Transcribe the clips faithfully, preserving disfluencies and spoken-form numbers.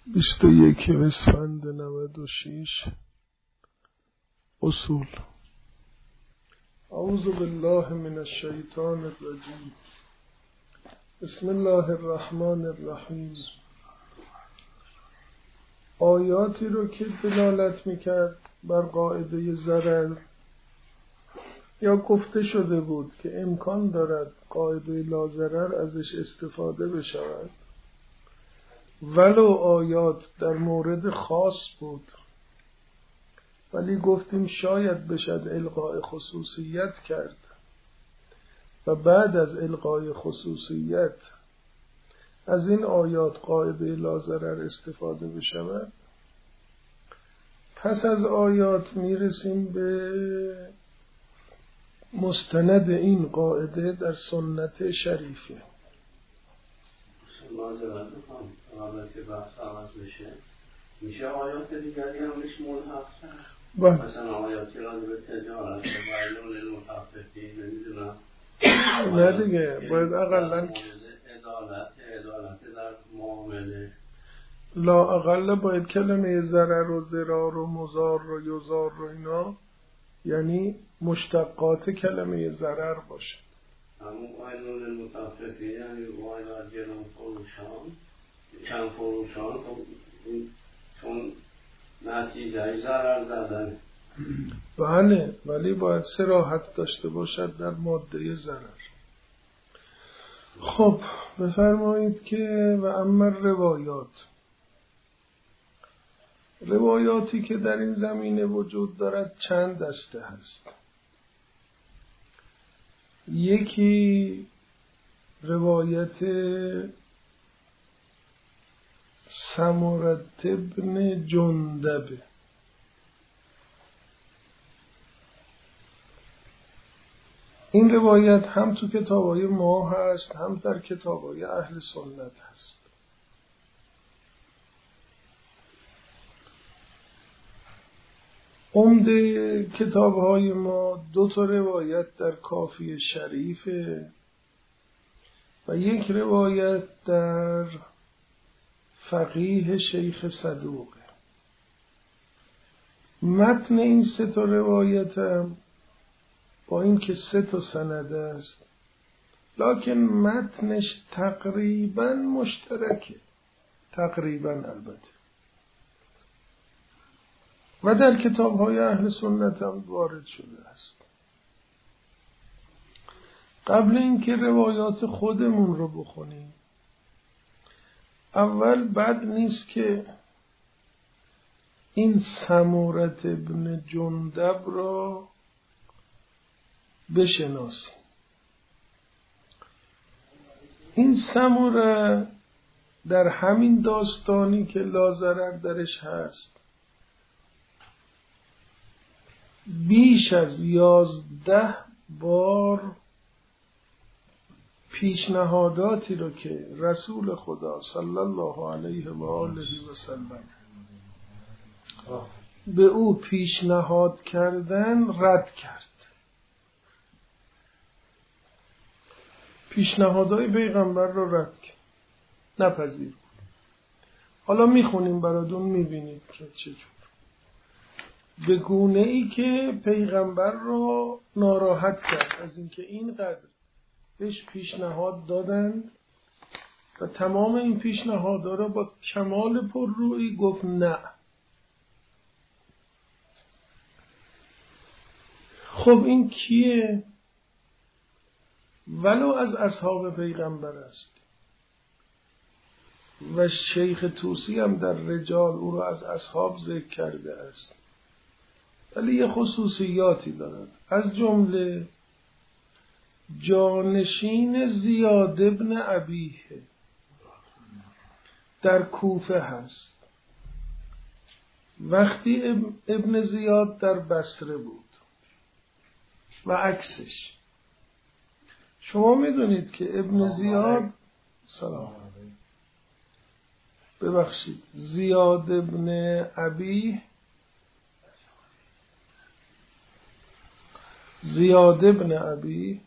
بیست و یک اسفند نود و شش. اصول. اعوذ بالله من الشیطان الرجیم. بسم الله الرحمن الرحیم. آیاتی رو که دلالت میکرد بر قاعده ضرر یا گفته شده بود که امکان دارد قاعده لا ضرر ازش استفاده بشود، ولو آیات در مورد خاص بود، ولی گفتیم شاید بشد الغاء خصوصیت کرد و بعد از الغاء خصوصیت از این آیات قاعده لا ضرر استفاده بشود. پس از آیات میرسیم به مستند این قاعده در سنت شریفه. معذرت میخوام قبل که بحث عوض بشه، میشه آیات دیگری هم بهش ملحق شد؟ مثلا آیاتی راجع به تجارت و ویل للمطففین، نمیدونم نه دیگه، باید اقلا عدالت عدالت در معامله، لا اقل باید کلمه ضرر و ضرار و مضار و یضار و اینا یعنی مشتقات کلمه ضرر باشه. همون ویل للمطففین یعنی ویل از گران فروشان کم فروشان، چون نتیجه ضرر زدن. بله، ولی باید صراحت داشته باشد در ماده ضرر. خب بفرمایید که و اما روایات، روایاتی که در این زمینه وجود دارد چند دسته هست. یکی روایت سمرة بن جندب، این روایت هم تو کتابای ما هست هم در کتابای اهل سنت هست. عمده کتابهای ما دو تا روایت در کافی شریفه و یک روایت در فقیه شیخ صدوقه. متن این سه تا روایت هم با این که سه تا سند است، لکن متنش تقریبا مشترکه، تقریبا البته، و در کتاب‌های اهل سنت هم وارد شده است. قبل اینکه روایات خودمون رو بخونیم، اول بد نیست که این سمرة بن جندب را بشناسیم. این سمرة در همین داستانی که لا ضرر درش هست بیش از یازده بار پیشنهاداتی رو که رسول خدا صلی الله علیه و آله و سلم به او پیشنهاد کردن رد کرد. پیشنهادهای پیغمبر رو رد کرد، نپذیر. حالا میخونیم براتون میبینید که چجور، به گونه ای که پیغمبر رو ناراحت کرد از اینکه اینقدر بهش پیشنهاد دادن و تمام این پیشنهادها رو با کمال پررویی گفت نه. خب این کیه؟ ولو از اصحاب پیغمبر است و شیخ طوسی هم در رجال او رو از اصحاب ذکر کرده است، ولی یه خصوصیاتی دارد. از جمله جانشین زیاد ابن ابیه در کوفه هست، وقتی ابن زیاد در بصره بود و عکسش. شما میدونید که ابن زیاد سلام ببخشید زیاد ابن ابی زیاد ابن ابی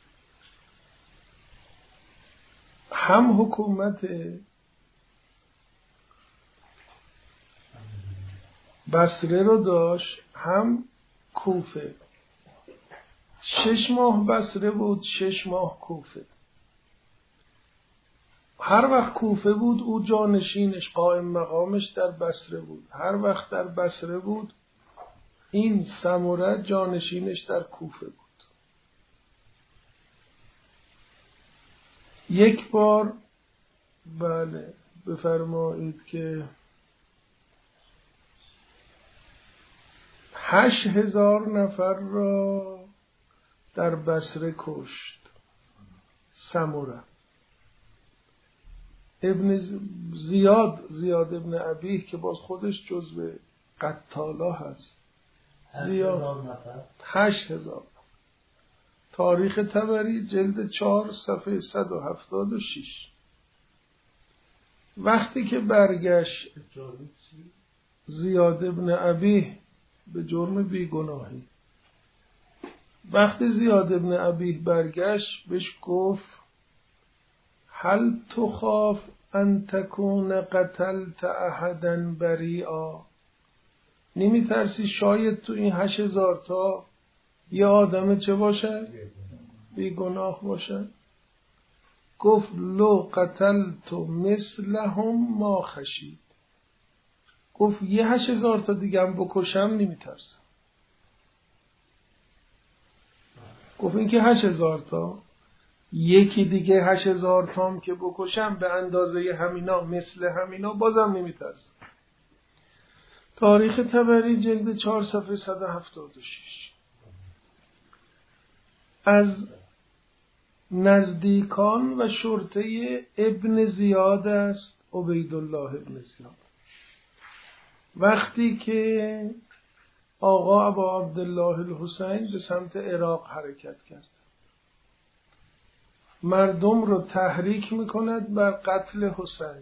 هم حکومت بصره رو داشت هم کوفه. شش ماه بصره بود، شش ماه کوفه. هر وقت کوفه بود او جانشینش قائم مقامش در بصره بود، هر وقت در بصره بود این سمره جانشینش در کوفه بود. یک بار بله بفرمایید که هشت هزار نفر را در بصره کشت سمره. ابن زیاد زیاد ابن ابیه که باز خودش جزو قتالا هست، زیاد هشت هزار. تاریخ طبری جلد چهار صفحه صد و هفتاد و شش. وقتی که برگشت زیاد ابن ابیه به جرم بیگناهی، وقتی زیاد ابن ابیه برگشت بهش گفت هل تخاف ان تکون قتلت احدا بریئا، نمی ترسی شاید تو این هشت هزار تا یه آدم چه باشه؟ بیگناه باشه. گفت لو قتلت مثلهم ما خشید، گفت یه هشت هزار تا دیگه هم بکشم نمی ترسم. گفت این که هشت هزار تا، یکی دیگه هشت هزار تام که بکشم به اندازه همینا مثل همینا بازم نمی ترسم. تاریخ طبری جلد چهار صفحه صد و هفتاد و شش. از نزدیکان و شرطه ابن زیاد است عبیدالله ابن زیاد. وقتی که آقا ابا عبدالله الحسین به سمت عراق حرکت کرد، مردم رو تحریک میکند بر قتل حسین،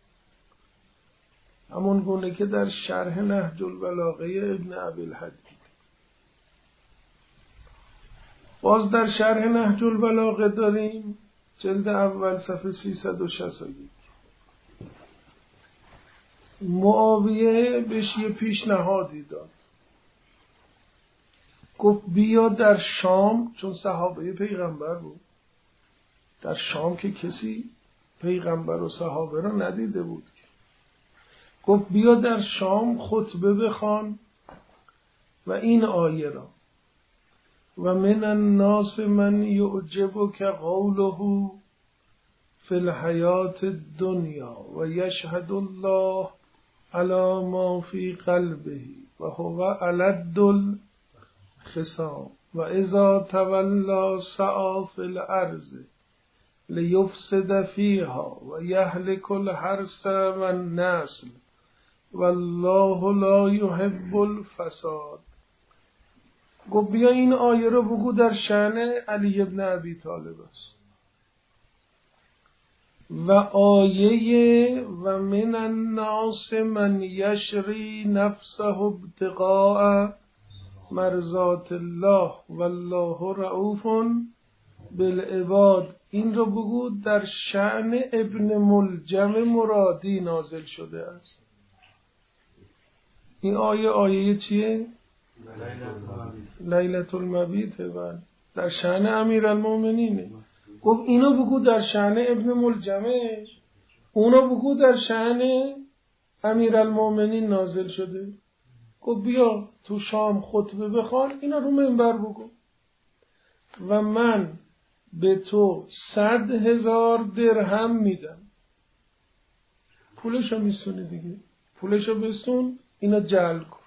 همون گونه که در شرح نهج البلاغه ابن ابی الحدید. باز در شرح نهج البلاغه داریم جلد اول صفحه سیصد و شصت و یک. معاویه بهش یه پیشنهادی داد، گفت بیا در شام، چون صحابه پیغمبر بود، در شام که کسی پیغمبر و صحابه را ندیده بود که، گفت بیا در شام خطبه بخوان و این آیه را و من الناس من یعجبک قوله فی الحیات الدنیا و یشهد الله علی ما فی قلبه و هو الد الخصام و اذا تولی سعی فی الارض لیفسد فیها و یهلک الحرث و النسل والله لا یحب الفساد. گفت بیا این آیه رو بگو در شأن علی ابن ابی طالب است. و آیه و من الناس من یشری نفسه ابتغاء مرضات الله والله رؤوف بالعباد، این رو بگو در شأن ابن ملجم مرادی نازل شده است. این آیه آیه چیه؟ لیلة المبیت، بله در شأن امیرالمومنینه. گفت اینو بگو در شأن ابن ملجمه، اونو بگو در شأن امیرالمومنین نازل شده. گفت بیا تو شام خطبه بخوان، اینا رو منبر بگو و من به تو صد هزار درهم میدم. پولشو میستونی دیگه، پولشو بستون، اینا جعل کن.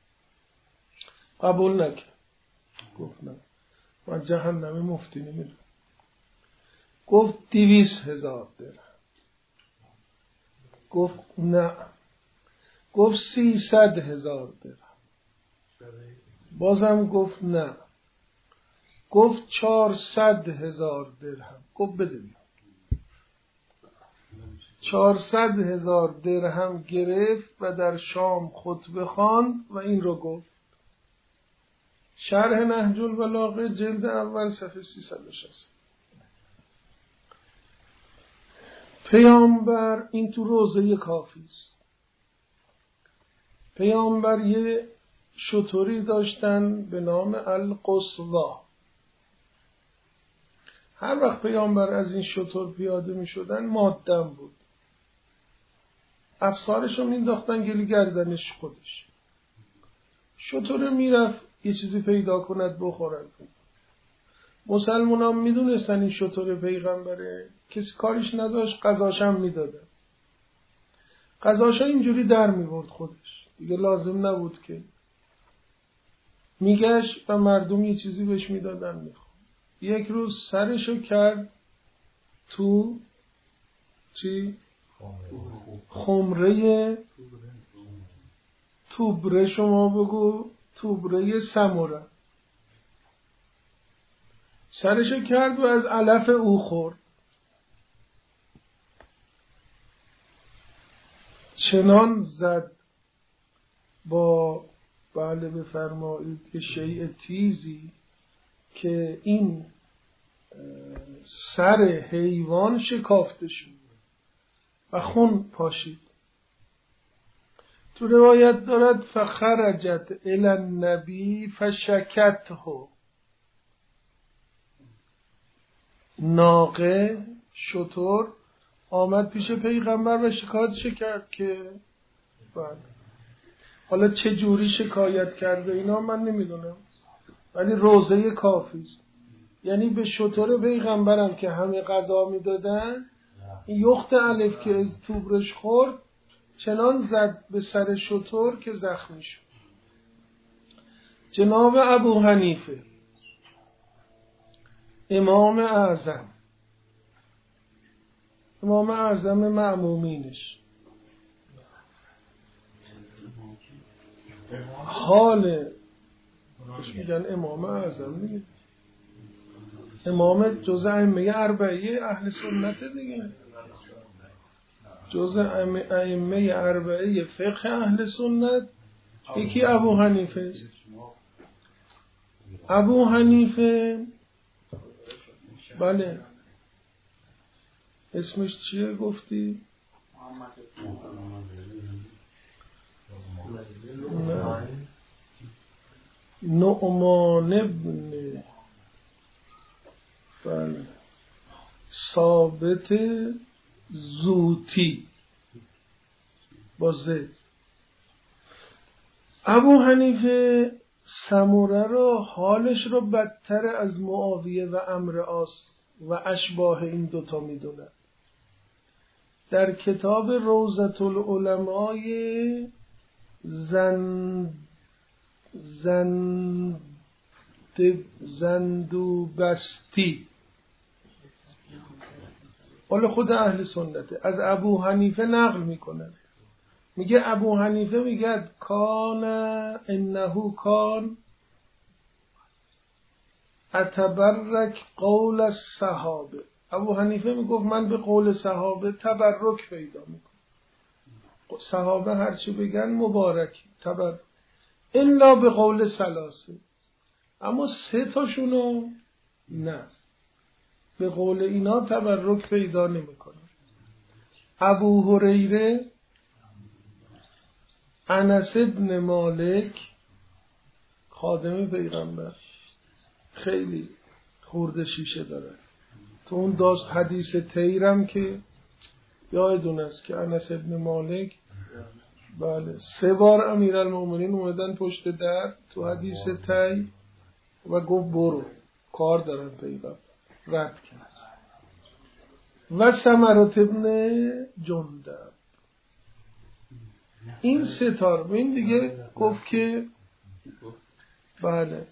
قبول نکرد، گفت نه من جهنم مفتی نمیدونم. گفت دویست هزار درهم. گفت نه. گفت سیصد هزار درهم. بازم گفت نه. گفت چهارصد هزار درهم. گفت بده بیا. چهارصد هزار درهم گرفت و در شام خطبه خواند و این رو گفت. شرح نهج البلاغه جلد اول صفحه سیصد و شصت. پیامبر این تو روضه کافی است. پیامبر یه شتری داشتن به نام القصوا. هر وقت پیامبر از این شتر پیاده می شدن مادم بود. افسارش رو مینداختن گلی گردنش خودش. شتر میرفت یه چیزی پیدا کند بخورد. مسلمان هم میدونستن این شتر پیغمبره، کسی کاریش نداشت، غذاشم میدادن. غذاشا اینجوری در میبرد خودش، دیگه لازم نبود که میگشت و مردم یه چیزی بهش میدادن میخواد. یک روز سرشو کرد تو چی؟ خمره توبره، شما بگو توبره سموره. سرشو کرد و از علف او خورد. چنان زد با بله بفرمایید که شیء تیزی که این سر حیوان شکافته شد و خون پاشید. تو روایت دارد فخرجت الی النبی فشکته، ناقه شتر آمد پیش پیغمبر و شکایتش کرد که بله. حالا چه جوری شکایت کرده اینا من نمیدونم، ولی روزه کافیست. یعنی به شتر پیغمبرم که همه غذا میدادن، این یخت الف که از توبرش خورد چنان زد به سر شتر که زخمی شد. جناب ابو حنیفه امام اعظم، امام اعظم مأمومینش، حال بهش میگن امام اعظم دیگه، امام جزء ائمه اربعه اهل سنت دیگه، جزء ائمه اربعه فقه اهل سنت. یکی ابو حنیفه است. ابو حنیفه بله اسمش چیه گفتی؟ نعمان ابن بله ثابت زوتی با زد. ابو حنیفه سموره رو حالش رو بدتر از معاویه و عمرو عاص و اشباه این دوتا میدونه. در کتاب روضة العلمای زند زند زندوبستی حالا خود اهل سنته از ابو حنیفه نقل میکنه، میگه ابو حنیفه میگه کان انه کان اتبرک قول الصحابه. ابو حنیفه میگفت من به قول صحابه تبرک پیدا میکنم، صحابه هرچی بگن مبارکی تبرک، الا به قول ثلاثه، اما سه تاشونو نه، به قول اینا تبرک پیدا نمیکنم. ابو هریره، انس ابن مالک خادم پیغمبر، خیلی خورده شیشه داره. تو اون داست حدیث تیرم که یادتون است که انس ابن مالک بله سه بار امیرالمومنین اومدن پشت در تو حدیث تی و گفت برو کار دارن پیغمبر، رد کرد. و ثمرة ابن جندب، این ستار به این دیگه گفت که بله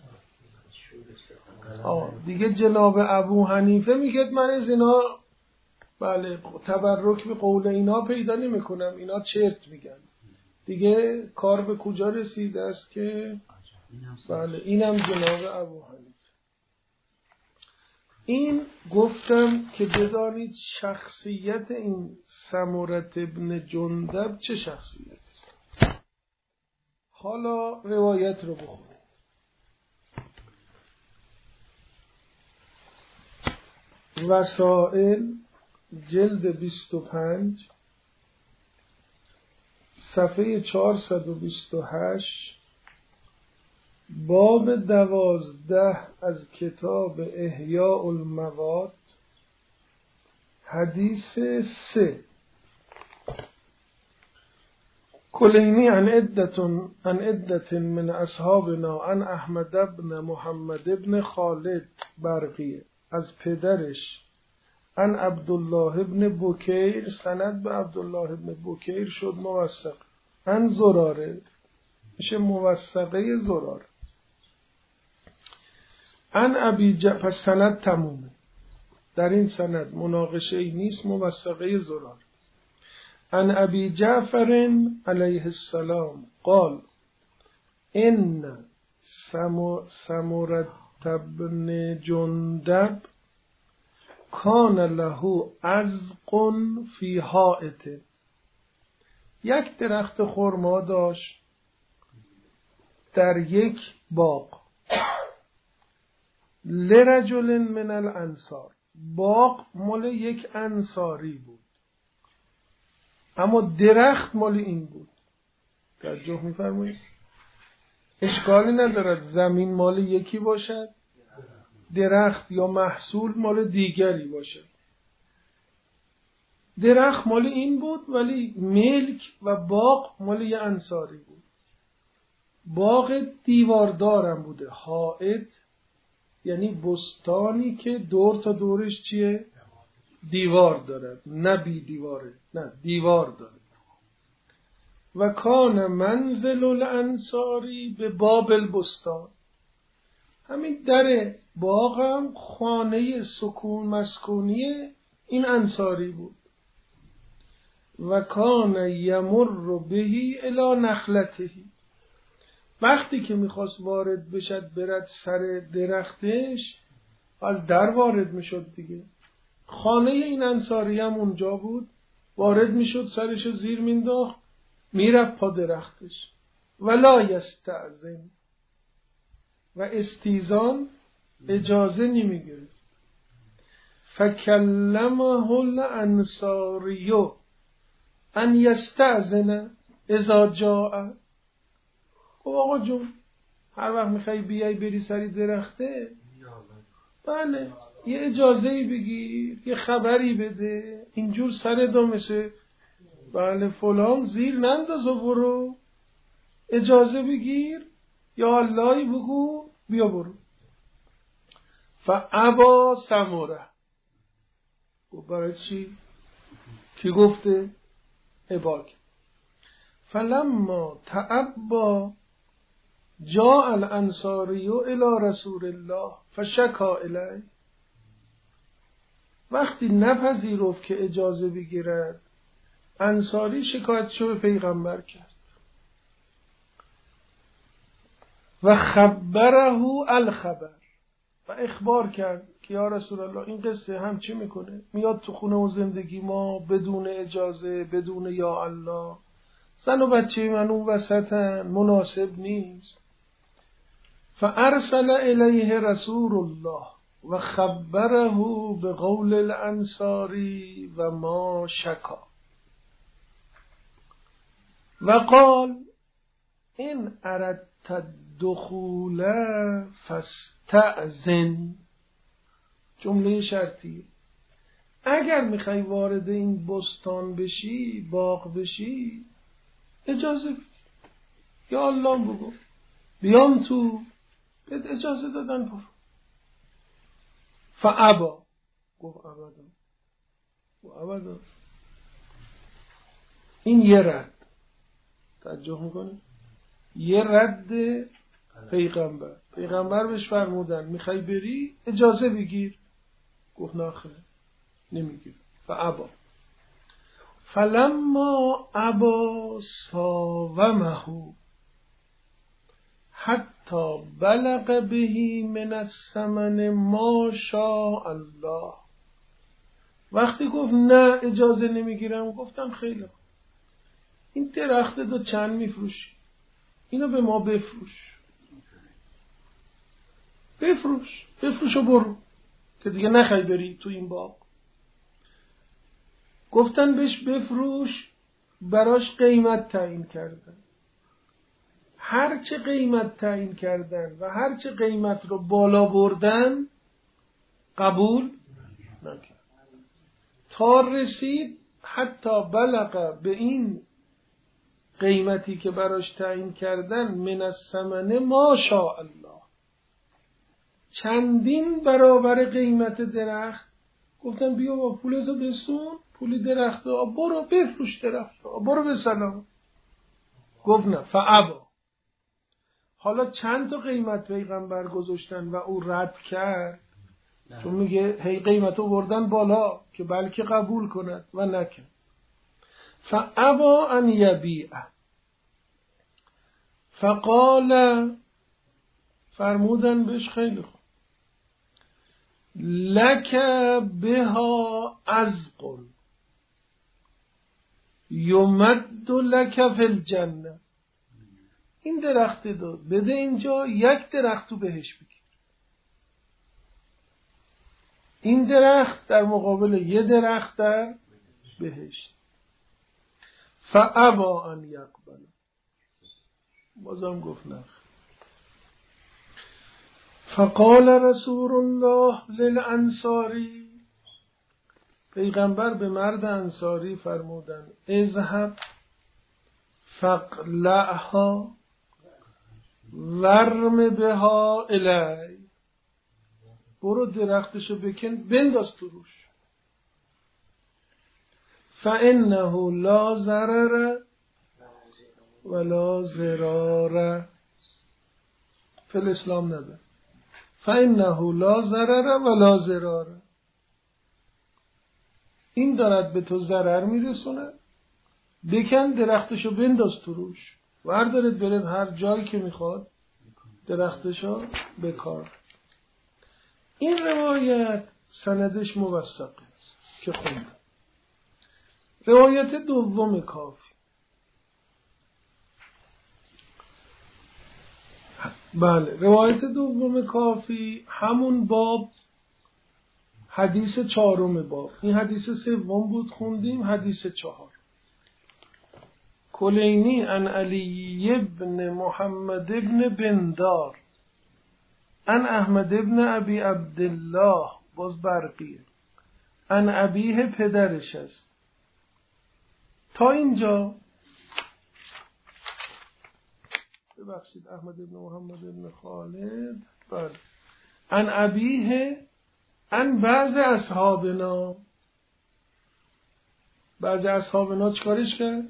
آه دیگه جناب ابو حنیفه میگه من از اینا بله تبرک به قول اینا پیدا نمی کنم، اینا چرت میگن دیگه. کار به کجا رسیده است که بله اینم جناب ابو حنیفه. این گفتم که بدانید شخصیت این سمرة ابن جندب چه شخصیتی است. حالا روایت رو بخونید. وسائل جلد بیست و پنج صفحه چهارصد و بیست و هشت، باب دوازده از کتاب احیاء المواد، حدیث سه. کلینی عن عدت عن عدت من اصحابنا عن احمد بن محمد بن خالد برقیه، از پدرش عن عبدالله بن بکیر، سند به عبدالله بن بکیر شد موثق، عن زراره میشه موثقه زراره، عن ابی ج... پس سند تمومه، در این سند مناقشه ای نیست، موثقه زراره. عن ابی جعفر علیه السلام قال ان سمرة بن جندب کان له عزق فی حائط، یک درخت خرما داشت در یک باغ، لرجل من الانصار، باغ مال یک انصاری بود اما درخت مال این بود. توجه می‌فرمایید؟ اشکالی ندارد زمین مال یکی باشد، درخت یا محصول مال دیگری باشد. درخت مال این بود ولی ملک و باغ مال یه انصاری بود. باغ دیواردارم بوده، حائط یعنی بستانی که دور تا دورش چیه؟ دیوار دارد، نه بی دیواره، نه دیوار دارد. و کان منزل الانصاری به باب البستان، همین در باغ هم خانه سکون مسکونی این انصاری بود. و کان یمر بهی الی نخلتهی، وقتی که میخواست وارد بشد برد سر درختش از در وارد میشد دیگه، خانه این انصاری هم اونجا بود، وارد میشد سرش زیر مینداخت میرفت پا درختش. ولا یستأذن، و استیزان اجازه نمیگرفت. فکلمه الانصاری ان یستأذن اذا جاء، خب آقا جون هر وقت میخوای بیای بری سری درخته، بله یه اجازهی بگیر، یه خبری بده، اینجور سر دو مثل بله فلان زیر ننداز و برو، اجازه بگیر یا اللهی بگو بیا برو. فابا سمره، و برای چی؟ کی گفته؟ اباک. فلما تعبا جاء الانصاری الى رسول الله فشکا الیه، وقتی نپذیرفت که اجازه بگیرد انصاری شکایتشو به پیغمبر کرد. و خبره الخبر، و اخبار کرد که یا رسول الله این قصه هم چی میکنه؟ میاد تو خونه و زندگی ما بدون اجازه، بدون یا الله، زن و بچه من اون وسطن، مناسب نیست. فارسل الیه رسول الله و خبره به قول الانصاری و ما شکا و قال این اردت الدخول فاستأذن، جمله شرطی، اگر میخوای وارد این بستان بشی، باغ بشی، اجازه بگیر، یا الله بگو بیام تو، بهت اجازه دادن برو. فابا، گفت ابدا، گفت ابدا. این یه رد، توجه میکنه، یه رد پیغمبر. پیغمبر بهش فرمودن میخوای بری اجازه بگیر، گفت نه خیر نمیگیر. فابا فلما ابا ساومه حتی بلغ بهی من الثمن ما شاء الله، وقتی گفت نه اجازه نمیگیرم، گفتم خیلی این درخت دو چند میفروشی، اینو به ما بفروش، بفروش بفروش و برو که دیگه نخوای بری تو این باغ. گفتن بهش بفروش براش قیمت تعیین کردن. هر چه قیمت تعیین کردن و هر چه قیمت رو بالا بردن قبول نکرد، تا رسید حتی بلغ به این قیمتی که براش تعیین کردن من الثمن ما شاء الله، چندین برابر قیمت درخت. گفتن بیا با پولتو بسون، پولی درخت ها، برو بفروش درخت ها، برو به سلام. گفت نه، فعبا. حالا چند تا قیمت پیغمبر گذاشتن و او رد کرد، چون میگه هی قیمتو بردن بالا که بلکه قبول کند و نکرد. فعبا ان یبیعه، فقال، فرمودن بهش خیلی خوب، لک بها عزق یمد لک فی الجنه، این درخت داد بده اینجا، یک درخت تو بهش بگیر. این درخت در مقابل یه درخت در بهشت. فابا ان یقبل، بازم گفت نه. فقال رسول الله للانصاری، پیغمبر به مرد انصاری فرمودن اذهب فقلعها ورم بها الی، برو درختشو بکن بنداز تو روش. فانه لا ضرر ولا ضرار فی الاسلام نده. فانه لا ضرر ولا ضرار، این دارد به تو ضرر میرسونه، بکن درختشو بنداز تو روش، وردارید برید هر جایی که میخواد درختشو بکار. این روایت سندش موثق است که خوندم. روایت دوم کافی، بله روایت دوم کافی همون باب، حدیث چهارم باب. این حدیث سوم بود خوندیم، حدیث چهار. کلینی عن علی ابن محمد ابن بندار عن احمد ابن ابی عبدالله، باز برقیه، عن ابیه پدرش است. تا اینجا ببخشید احمد ابن محمد ابن خالد، بله، عن ابیه عن بعض اصحابنا. بعض اصحابنا چکارش کرد؟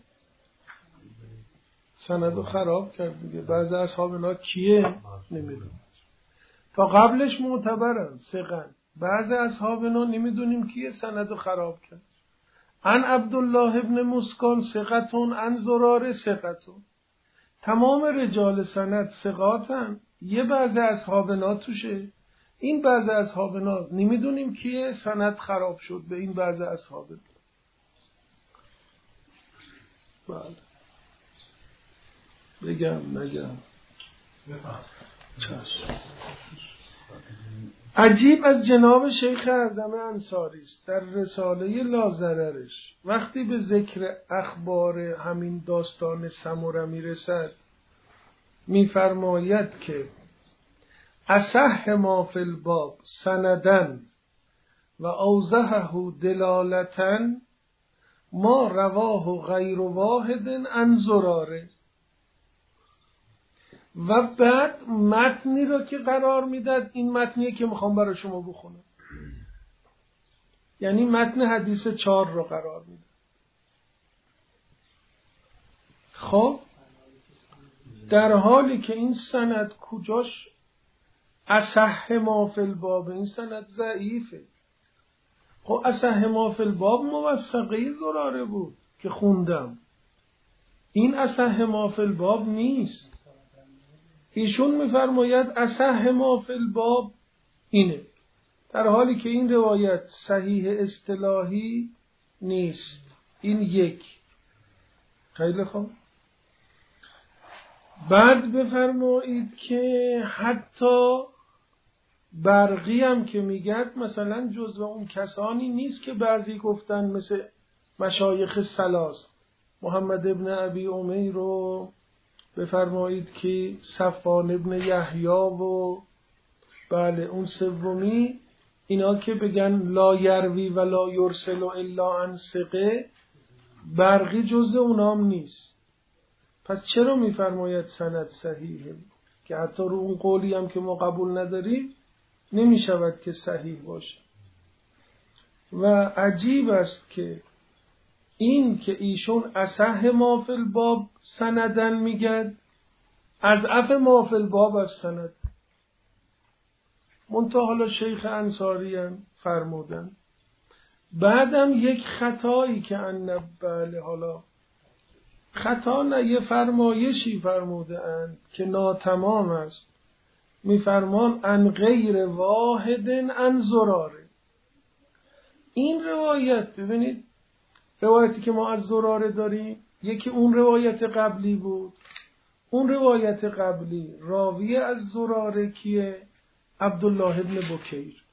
سندو خراب کرد دیگه. بعض اصحابنا کیه؟ نمیدونم. تا قبلش معتبرن، ثقن. بعض اصحابنا نمیدونیم کیه، سندو خراب کرد. عن عبدالله ابن مسکان ثقتون، عن زراره ثقتون. تمام رجال سند ثقاتن، یه بعض اصحابنا توشه. این بعض اصحابنا نمیدونیم کیه، سند خراب شد به این بعض اصحابنا. بله بگم نگم؟ چشم. عجیب از جناب شیخ اعظم انصاری است در رساله لاضررش وقتی به ذکر اخبار همین داستان سمره میرسد، میفرماید که اصح ما فی الباب سندن و اوضحه دلالتن ما رواه غیر واحد عن زراره. و بعد متنی رو که قرار میداد، این متنیه که میخوام برای شما بخونم، یعنی متن حدیث چهار رو قرار میداد. خب در حالی که این سند کجاش اصح ما فی الباب، این سند ضعیفه. خب اصح ما فی الباب موثقه زراره بود که خوندم، این اصح ما فی الباب نیست. ایشون میفرماید اصح ما فی الباب اینه، در حالی که این روایت صحیح اصطلاحی نیست. این یک. خیلی خوب. بعد بفرمایید که حتی برقی هم که میگد مثلا جزو اون کسانی نیست که بعضی گفتن مثل مشایخ سلاس، محمد ابن ابی امیر رو بفرمایید که صفوان ابن یحیی و بله اون سومی، اینا که بگن لا یروی و لا یرسل الا عن ثقه، برقی جزء اونام نیست. پس چرا میفرماید سند صحیحه؟ که حتی رو اون قولی هم که ما قبول نداریم نمیشود که صحیح باشه. و عجیب است که این که ایشون اصح ما فی الباب سندن میگد، از اف ما فی الباب از سند. منتها حالا شیخ انصاری هم فرمودن. بعدم یک خطایی که ان بله حالا خطا نه، یه فرمایشی فرموده اند که ناتمام است. میفرمان ان غیر واحد ان زراره. این روایت ببینید، روایتی که ما از زراره داریم یکی اون روایت قبلی بود. اون روایت قبلی راوی از زراره کیه؟ عبدالله ابن بکیر.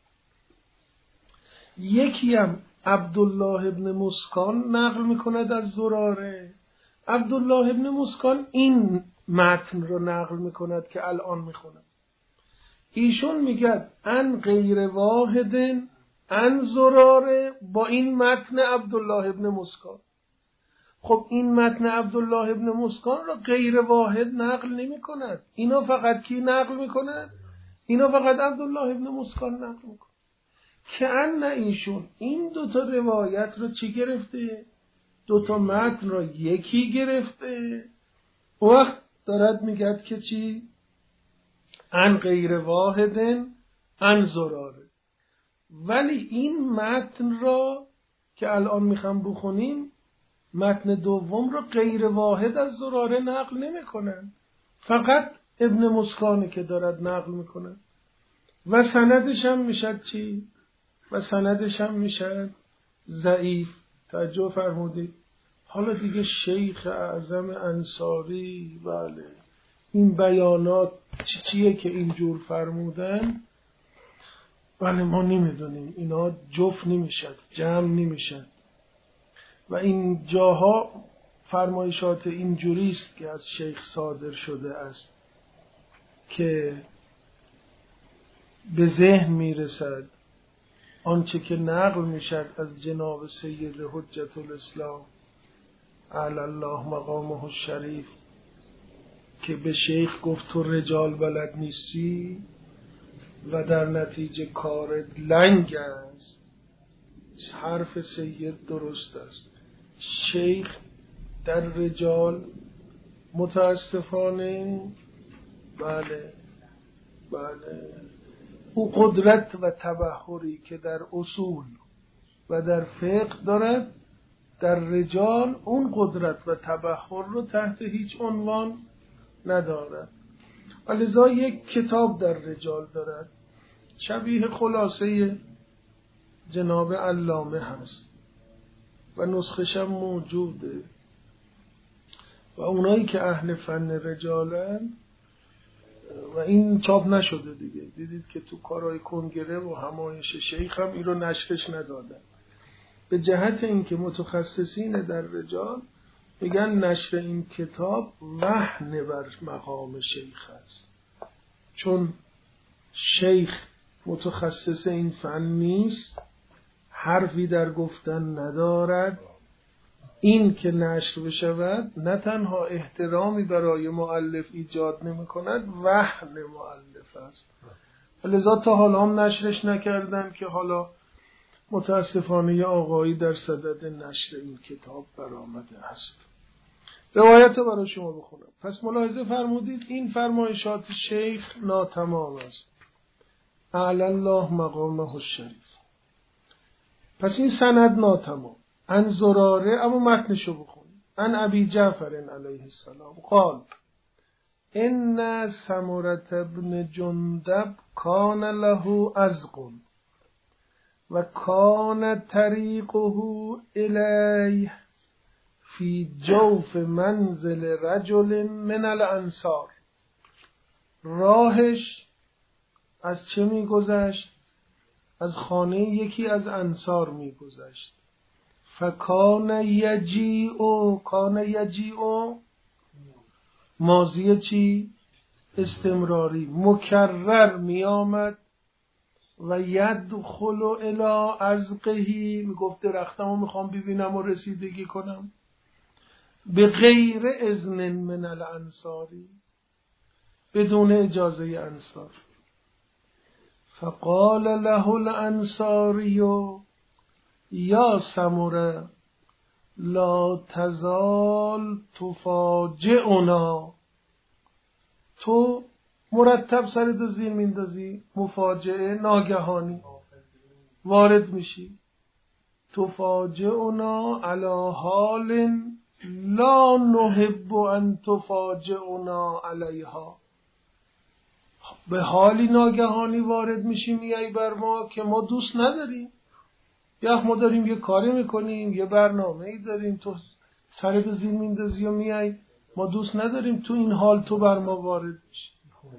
یکی هم عبدالله ابن مسکان نقل میکند از زراره. عبدالله ابن مسکان این متن رو نقل میکند که الان میخونم. ایشون میگه ان غیر واحد ان زراره با این متن عبدالله ابن مسکان. خب این متن عبدالله ابن مسکان رو غیر واحد نقل نمی کند. اینا فقط کی نقل میکند؟ اینا فقط عبدالله ابن مسکان نقل میکند. که ان ایشون این دوتا روایت رو چی گرفته؟ دوتا متن رو یکی گرفته. وقت دارد میگد که چی؟ ان غیر واحد ان زراره. ولی این متن را که الان میخوام بخونیم، متن دوم رو غیر واحد از زراره نقل نمی کنن، فقط ابن مسکانه که دارد نقل میکنه. و سندش هم میشد چی؟ و سندش هم میشد ضعیف. توجه فرمودید؟ حالا دیگه شیخ اعظم انصاری بله این بیانات چی چیه که اینجور فرمودن، بله ما نمیدونیم. اینا جفت نمیشد، جمع نمیشد. و این جاها فرمایشات اینجوری است که از شیخ صادر شده است که به ذهن میرسد آنچه که نقل میشد از جناب سید حجت الاسلام علی الله مقامه الشریف که به شیخ گفت تو رجال بلد نیستی و در نتیجه کارت لنگ است. حرف سید درست است. شیخ در رجال متاسفانه بله بله او قدرت و تبحری که در اصول و در فقه دارد، در رجال اون قدرت و تبحر رو تحت هیچ عنوان ندارد. ولذا یک کتاب در رجال دارد شبیه خلاصه جناب علامه هست و نسخش هم موجوده و اونایی که اهل فن رجالن و این چاپ نشده دیگه، دیدید که تو کارهای کنگره و همایش شیخ هم این رو نشرش ندادن به جهت اینکه متخصصین در رجال میگن نشر این کتاب وهن بر مقام شیخ است، چون شیخ متخصص این فن نیست، حرفی در گفتن ندارد. این که نشر بشود نه تنها احترامی برای مؤلف ایجاد نمی کند، وهن مؤلف است. لذا تا حالا هم نشرش نکردن که حالا متاسفانه آقایی در صدد نشر این کتاب برآمده است. روایت رو برای شما بخونم. پس ملاحظه فرمودید این فرمایشات شیخ ناتمام است. اعلی الله مقامه الشریف. پس این سند ناتمام. ان زراره، اما متنشو بخونید. ان ابی جعفر علیه السلام قال ان سمرة بن جندب کان له عزق و کان طریقه الیه فی جوف منزل رجل من الانصار. راهش از چه می گذشت؟ از خانه یکی از انصار می گذشت. فکان یجیعو، کان یجیعو ماضی چی؟ استمراری، مکرر می آمد. و یدخل الی عزقهی، می گفت درختمو میخوام ببینم و رسیدگی کنم. به غیر اذن من الانصاری، بدون اجازه انصار. فقال له الانصاری یا سمره لا تزال تفاجئنا، تو مرتب سرت زیر میندازی، مفاجعه ناگهانی وارد میشی. تفاجئنا علی حال لا نحب ان تفاجئنا علیها، به حالی ناگهانی وارد میشی میای بر ما که ما دوست نداریم. یا ما داریم یه کاری میکنیم، یه برنامه‌ای داریم، تو سرت زیر میندازی و میای، ما دوست نداریم تو این حال تو بر ما وارد میشی.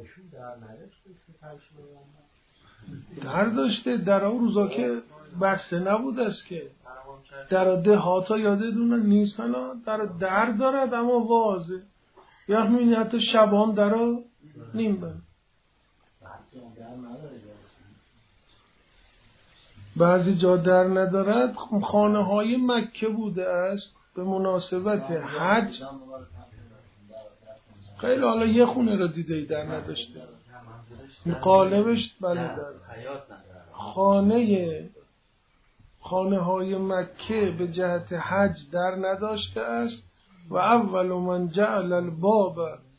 در داشته در اون روزا که بسته نبود است که در دهاتا یادتون نیستن، در در دارد اما واضح. یا همین حتی شبان در نیم بند. بعضی جا در ندارد. خانه های مکه بوده است به مناسبت حج. خیلی حالا یه خونه رو دیده در نداشته، قالبش بله در خانه خانه های مکه به جهت حج در نداشته است. و اول من جعل الباب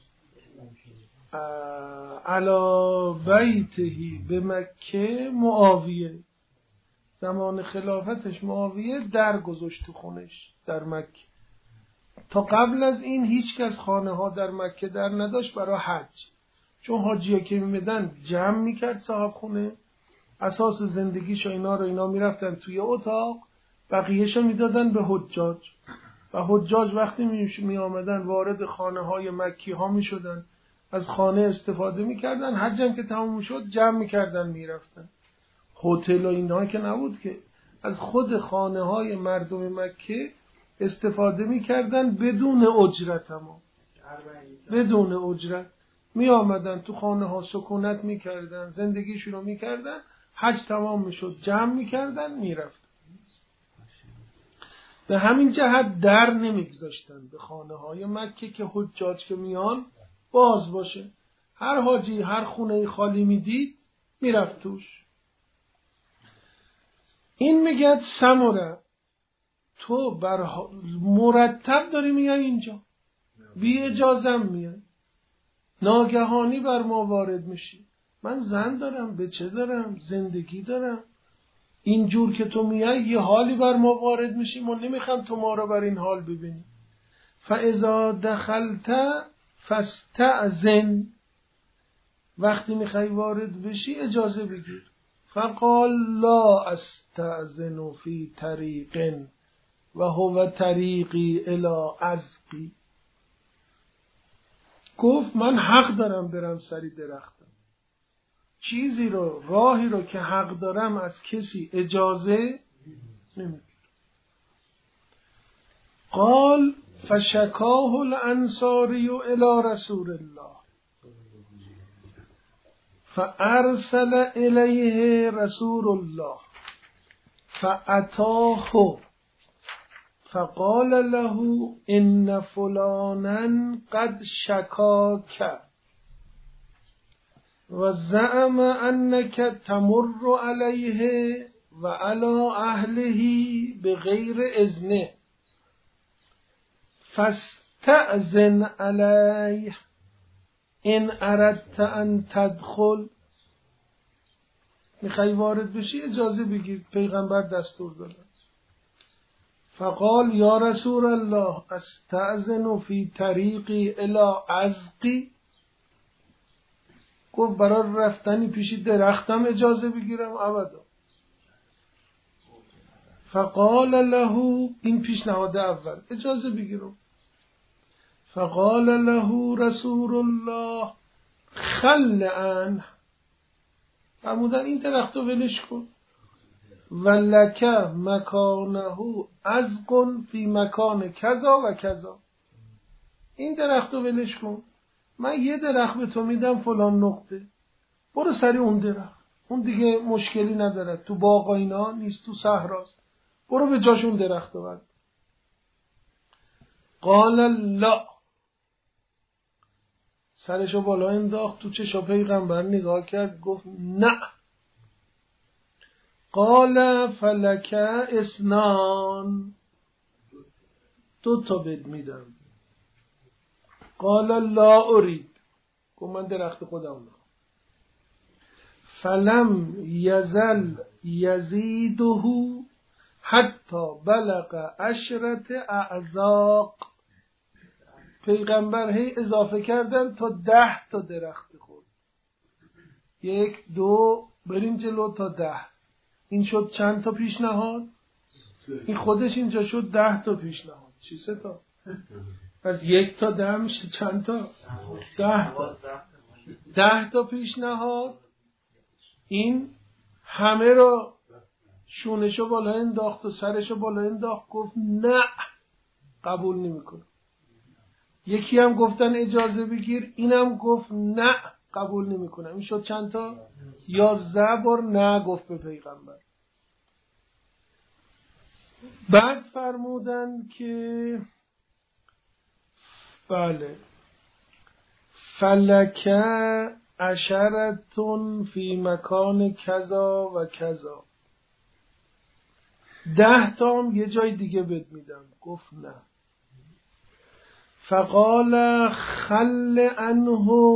علی بیته به مکه معاویه، زمان خلافتش معاویه در گذاشت تو خونش در مکه. تا قبل از این هیچ کس خانه ها در مکه در نداشت برای حج، چون حاجی ها که میمدن جمع میکرد صاحب خونه، اساس زندگیش و اینا رو اینا میرفتن توی اتاق، بقیهش رو میدادن به حجاج. و حجاج وقتی می آمدن وارد خانه های مکی ها می شدن، از خانه استفاده می کردن، حجم که تموم شد جمع می کردن می رفتن. هتل و اینا که نبود که، از خود خانه های مردم مکه استفاده می کردن بدون اجرت، اما بدون اجرت می آمدن تو خانه ها سکونت می کردن، زندگیشون رو می کردن، حج تمام می شد جمع می کردن می رفتن. به همین جهت در نمیگذاشتن به خانه های مکه که حجاج که میان باز باشه. هر حاجی هر خونه خالی میدید میرفت توش. این میگه سمره تو بر مرتب داری میای اینجا، بی اجازم میای، ناگهانی بر ما وارد میشی. من زن دارم، بچه دارم، زندگی دارم، اینجور که تو میای یه حالی بر ما وارد میشی، ما نمیخوام تو ما رو بر این حال ببینی. فاذا دخلت فاستأذن، وقتی میخوای وارد بشی اجازه بگیر. فقال لا استأذن فی طریق و هو طریقی الی عزقی، گفت من حق دارم برم سری درختم، چیزی رو راهی رو که حق دارم از کسی اجازه نمیگیرم. قال فشکاه الانصاری الی رسول الله فارسل الیه رسول الله فاتاه فقال له ان فلانا قد شکاک و زعم انک تمر علیه و علی اهله بغیر اذنه فاستأذن علیه ان اردت ان تدخل، میخوای وارد بشی اجازه بگیر، پیغمبر دستور داده. فقال یا رسول الله استأذن فی طریقی الی عزقی، گفت برای رفتنی پیشی درختم اجازه بگیرم؟ ابدا. فقال له، این پیشنهاد اول، اجازه بگیرم. فقال له رسول الله خل عنه، فرمودن این درختو ولش کن، و لک مکانه عذق فی مکان کذا و کذا. این درخت رو ولش کن، من یه درخت به تو میدم فلان نقطه، برو سری اون درخت، اون دیگه مشکلی نداره، تو باغ و اینا نیست، تو صحراست، برو به جاش اون درخت رو برد. قال لا، سرشو بالا انداخت، تو چشا پیغمبر نگاه کرد، گفت نه. قال فلک اسنان، دو تا بد میدم. قال لا ارید، گفت من درخت خودم میخوام. فلم یزل یزیده حتی بلغ عشرت اعزاق. پیغمبر هی اضافه کردن تا ده تا درخت خورد. یک دو بریم جلو تا ده. این شد چند تا پیشنهاد؟ این خودش اینجا شد ده تا پیشنهاد. چی سه تا؟ از یک تا ده میشه چند تا؟ ده تا. ده تا پیشنهاد. این همه رو شونشو بالا انداخت و سرشو بالا انداخت، گفت نه، قبول نمیکنه. یکی هم گفتن اجازه بگیر، اینم گفت نه، قبول نمیکنه. این شد چند تا؟ یازده بار نه گفت به پیغمبر. بعد فرمودن که بله فلک عشرتون فی مکان کذا و کذا، ده تام یه جای دیگه بهت میدم. گفت نه. فقال خل عنه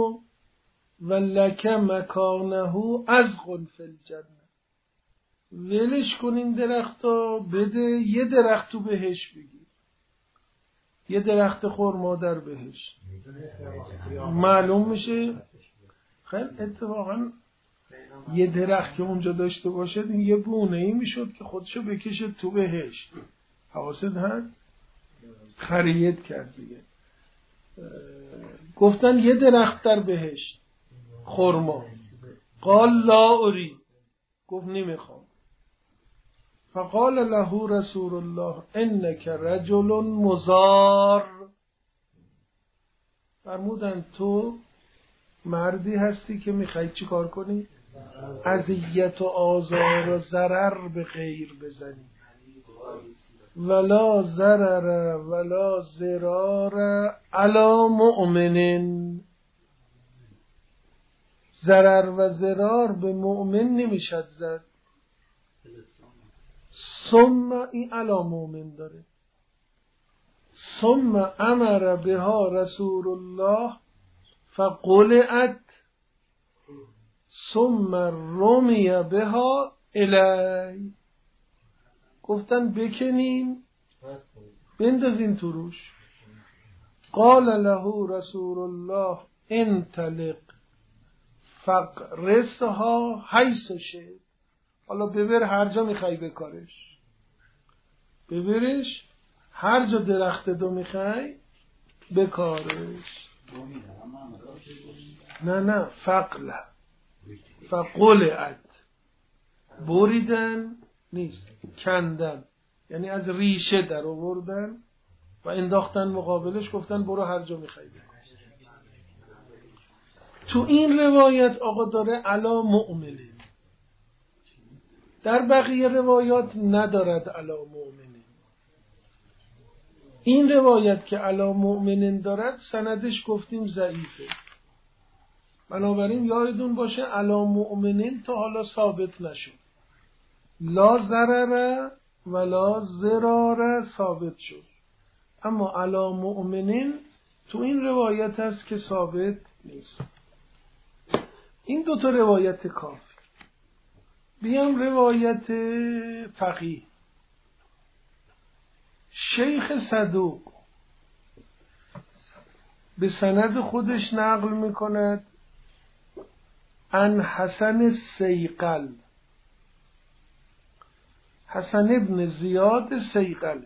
ولک مکانه عذق فی الجنه. ولش کن این درختو، بده یه درخت تو بهش بگیر، یه درخت خرما در بهش. معلوم میشه خیلی اتفاقا یه درخت که اونجا داشته باشد این یه بونه ای میشد که خودشو بکشه تو بهش. حواست هست؟ خرید کرد دیگه. گفتن یه درخت در بهش خرما. قال لا ارید، گفت نمیخوام. فقال له رسول الله انک رجل مزار. فرمودن تو مردی هستی که میخوای چی کار کنی؟ اذیت و آزار و ضرر به غیر بزنی. ولا ضرر ولا ضرار علی مؤمن. ضرر و ضرار به مؤمن نمیشد زد. ثم این علی مؤمن داره. ثم امر بها رسول الله فقلعت ثم رمی بها الی. گفتن بکنین بندازین تو روش. قال له رسول الله انطلق فقرسها حیث شئت. حالا ببر هر جا میخوای بکارش، ببرش هر جا درخت دو میخوای بکارش. نه نه فقل فقلعت، بریدن نیست، کندن، یعنی از ریشه در آوردن و انداختن مقابلش، گفتن برو هر جا میخوای بکار. تو این روایت آقا داره علا مؤمنه، در بقیه روایات ندارد علا مؤمنه. این روایت که علا مؤمنین دارد سندش گفتیم ضعیفه. بنابراین یادتون باشه علا مؤمنین تا حالا ثابت نشد. لا ضرر ولا ضرار ثابت شد، اما علا مؤمنین تو این روایت هست که ثابت نیست. این دو تا روایت کافی. بیام روایت فقیه. شیخ صدوق به سند خودش نقل میکند عن حسن سیقل. حسن ابن زیاد سیقل.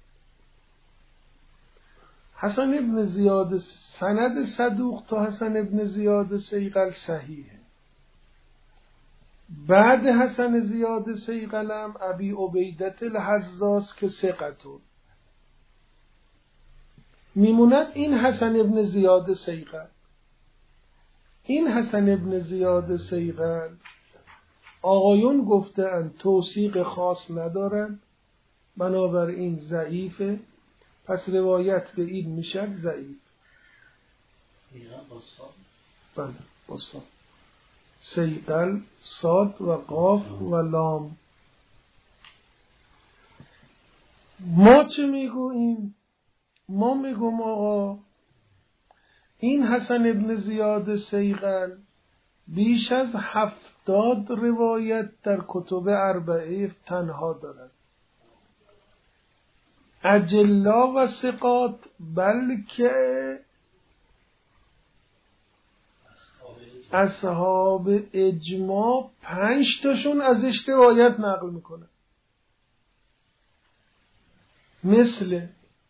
حسن ابن زیاد، سند صدوق تا حسن ابن زیاد سیقل صحیحه. بعد حسن زیاد صیقلم ابی عبیدة الحزاز که ثقتون میموند این حسن ابن زیاد صیقل. این حسن ابن زیاد صیقل آقایون گفتند توثیق خاص ندارن، بنابراین ضعیفه، پس روایت به این میشد ضعیف. بله با صاد، صیقل صاد و قاف و لام. ما چه میگوییم؟ ما میگویم آقا این حسن ابن زیاد صیقل بیش از هفتاد روایت در کتب اربعه تنها دارد. اجلا و ثقات بلکه اصحاب اجماع پنج تاشون ازش روایت نقل میکنه، مثل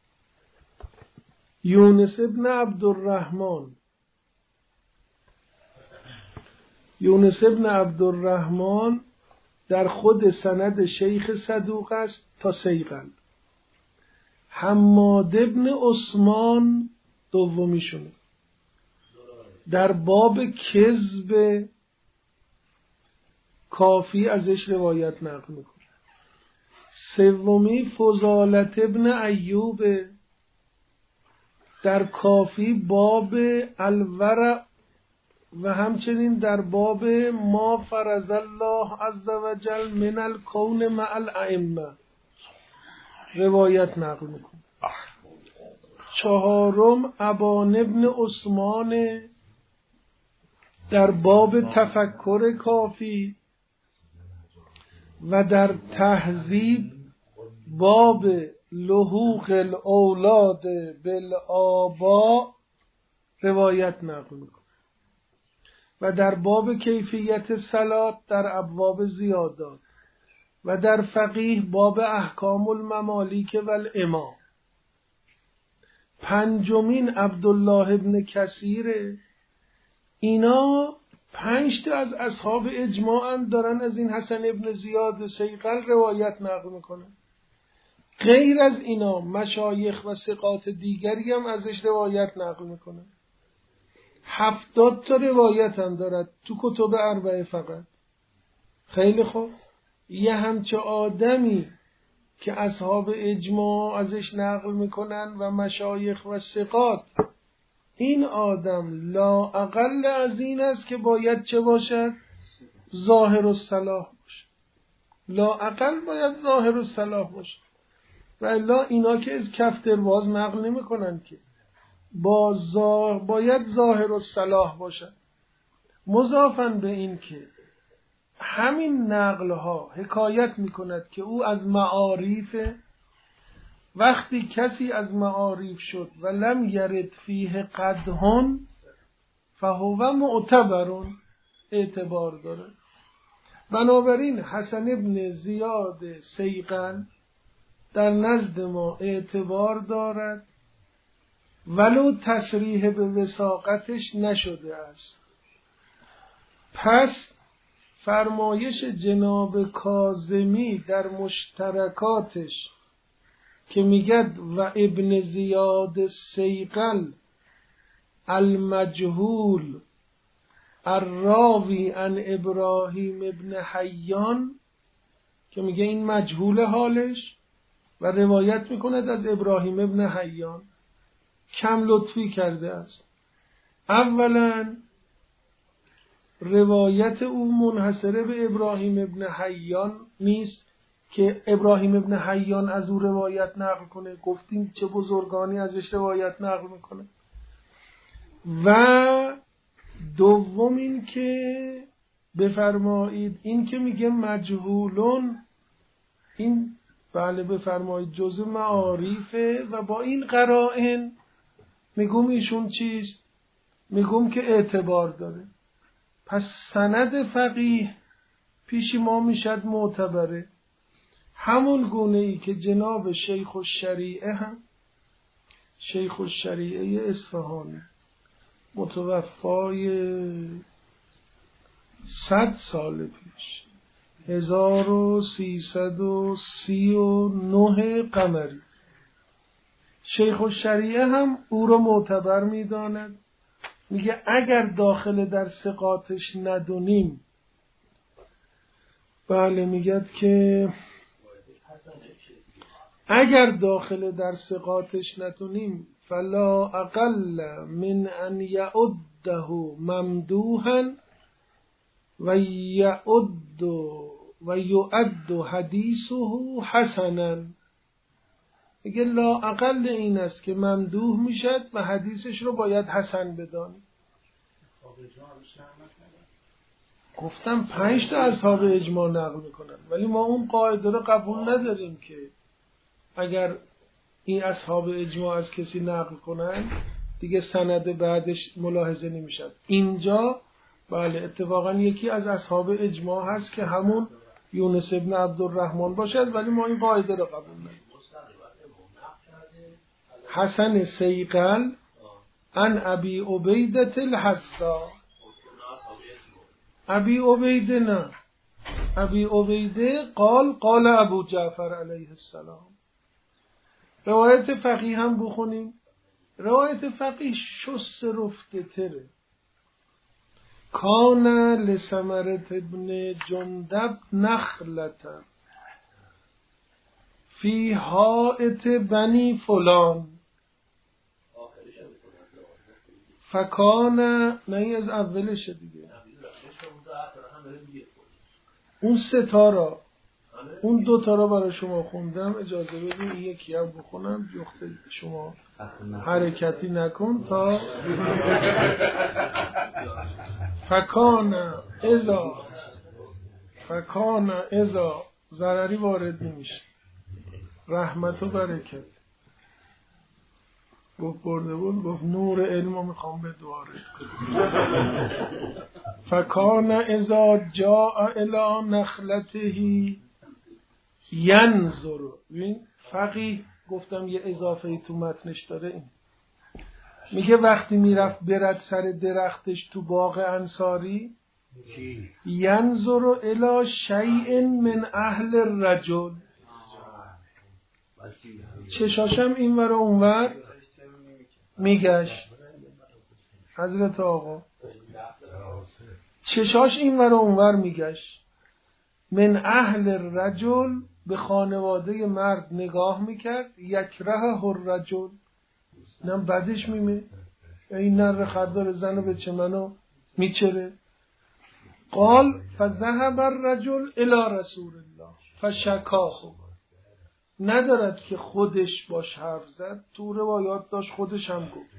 یونس ابن عبدالرحمن. یونس ابن عبدالرحمن در خود سند شیخ صدوق است تا صیقل. حماد ابن عثمان دومیشونه، در باب کذب کافی ازش روایت نقل میکنه. سومی فضالت ابن ایوب، در کافی باب الورع و همچنین در باب ما فرض الله عز و جل من الکون مع الائمه روایت نقل میکنه. چهارم ابان ابن عثمان، در باب تفکر کافی و در تهذیب باب لحوق الاولاد بالآبا روایت نقل میکنه و در باب کیفیت صلات در ابواب زیادات و در فقیه باب احکام الممالیک و الامام. پنجمین عبدالله ابن کثیر. اینا پنج تا از اصحاب اجماعاً دارن از این حسن ابن زیاد صیقل روایت نقل میکنن. غیر از اینا مشایخ و ثقات دیگری هم ازش روایت نقل میکنن. هفتاد تا روایت هم دارد تو کتب اربعه فقط. خیلی خوب، یه همچه آدمی که اصحاب اجماع ازش نقل میکنن و مشایخ و ثقات، این آدم لا اقل از این است که باید چه باشد؟ ظاهر الصلاح باشد. لا اقل باید ظاهر الصلاح باشد. و الا اینا که از کف درواز نقل نمی کنن که با ظاهر باید ظاهر الصلاح باشد. مضافاً به این که همین نقل ها حکایت می کند که او از معاریف، وقتی کسی از معاریف شد و لم یرد فیه قدحن فهو معتبرون، اعتبار داره. بنابراین حسن ابن زیاد صیقل در نزد ما اعتبار دارد ولو تصریح به وثاقتش نشده است. پس فرمایش جناب کاظمی در مشترکاتش که میگد و ابن زیاد صیقل المجهول الراوی عن ابراهیم ابن حیان، که میگه این مجهول حالش و روایت میکند از ابراهیم ابن حیان، کم لطفی کرده است. اولا روایت او منحصره به ابراهیم ابن حیان نیست که ابراهیم ابن حیان از او روایت نقل کنه. گفتیم چه بزرگانی ازش روایت نقل میکنه. و دوم این که بفرمایید این که میگه مجهولون، این بله بفرمایید جزء معاریفه و با این قرائن میگم ایشون چیست؟ میگم که اعتبار داره. پس سند فقیه پیش ما میشد معتبره، همون گونه ای که جناب شیخ الشریعه هم، شیخ الشریعه اصفهانی متوفای صد سال پیش، هزار و سیصد و سی و نه قمری. شیخ الشریعه هم او را معتبر می‌داند. میگه اگر داخل در ثقاتش ندونیم، بله میگه که اگر داخل در ثقاتش نتونیم فلا اقل من ان یعده ممدوحا و یعد و یعد حدیثه حسنا. میگه لا اقل این است که ممدوح میشد و حدیثش رو باید حسن بدانیم. گفتم پنج تا اصحاب اجماع نقل میکنن، ولی ما اون قاعده رو قبول نداریم که اگر این اصحاب اجماع از کسی نقل کنن دیگه سند بعدش ملاحظه نمیشد. اینجا بله اتفاقا یکی از اصحاب اجماع هست که همون یونس ابن عبدالرحمن باشد، ولی ما این قاعده رو قبول نداریم. حسن سیقل عن ابی عبیدة الحذاء. ابی عبیده نه، ابی عبیده قال قال ابو جعفر علیه السلام. روایت فقیه هم بخونیم. روایت فقیه شست رفته تره. کان لثمرة ابن جندب نخلة فی حائط بنی فلان فکان، نه این از اولشه دیگه، اون سه تا را، اون دو تا را برای شما خوندم، اجازه بدین این یکی هم بخونم، جخت شما حرکتی نکن تا فکان ازا فکان ازا ضرری وارد نمیشه، رحمت و برکت. گفت برده بود، گفت نور علمو میخوام به وارد کنم. فکان ازا جاء الی نخلته ینظر. ببین فقیه گفتم یه اضافه تو متنش داره، این میگه وقتی میرفت برد سر درختش تو باغ انصاری، ینظر الی شیء من اهل الرجل، چشاشم این ور و اون ور میگشت. حضرت آقا چشاش این ور و اون ور میگشت. من اهل الرجل، به خانواده مرد نگاه میکرد. یکره الرجل، نم بدش میمه، این نر خردار زن به چه منو میچره. قال فذهب الرجل الی رسول الله فشکاه، ندارد که خودش باش حرف زد، تو روایات داشت خودش هم گفت.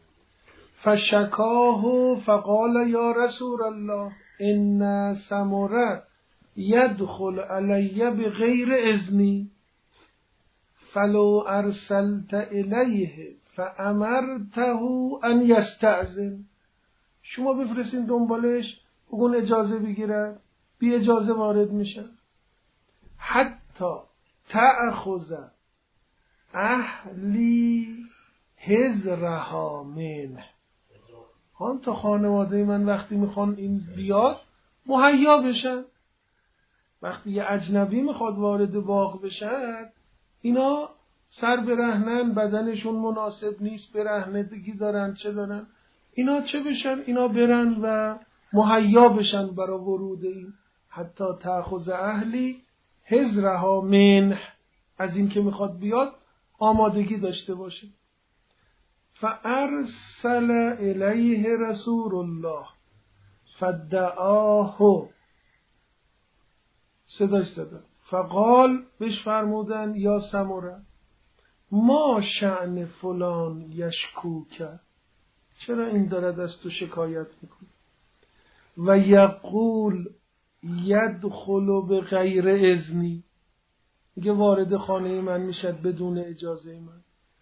فشکاه فقال یا رسول الله ان ثمره یدخل علی بغیر اذنی فلو ارسلت الیه فامرته ان یستأذن. شما بفرستین دنبالش، بگون اجازه بگیرد، بی اجازه وارد میشه. حتی تأخذ اهلی حذرها منه، هم تا خانواده من وقتی میخوان این بیاد مهیا بشن. وقتی یه اجنبی میخواد وارد باغ بشن، اینا سر برهنن، بدنشون مناسب نیست، برهنگی دارن، چه دارن، اینا چه بشن؟ اینا برن و مهیا بشن برای ورود این. حتی تأخذ اهلی حذرها منه، از این که میخواد بیاد آمادگی داشته باشه. فارسل الیه رسول الله فدعاه، صداش دادن. فقال، بهش فرمودن یا ثمره ما شأن فلان یشکوک، چرا این دارد از تو شکایت میکنه؟ و یقول یدخل بغیر اذنی، میگه وارد خانه من میشد بدون اجازه من.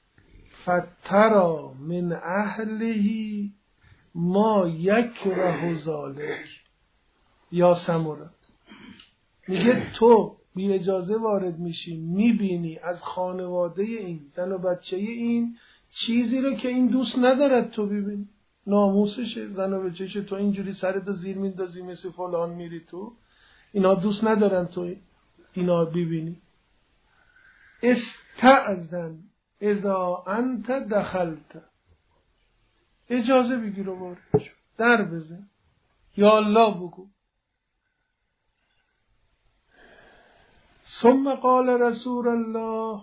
فترا من اهلهی ما یکره ذالک یا ثمره، میگه تو بی اجازه وارد میشی، میبینی از خانواده این زن و بچه این چیزی رو که این دوست ندارد تو ببینی. ناموسشه، زن و بچهشه، تو اینجوری سرتو زیر میندازی مثل فلان میری تو. اینا دوست ندارن تو اینا ببینی. استأذن اذا انت دخلت، اجازه بگیر و وارد شو، در بزن، یا الله بگو. ثم قال رسول الله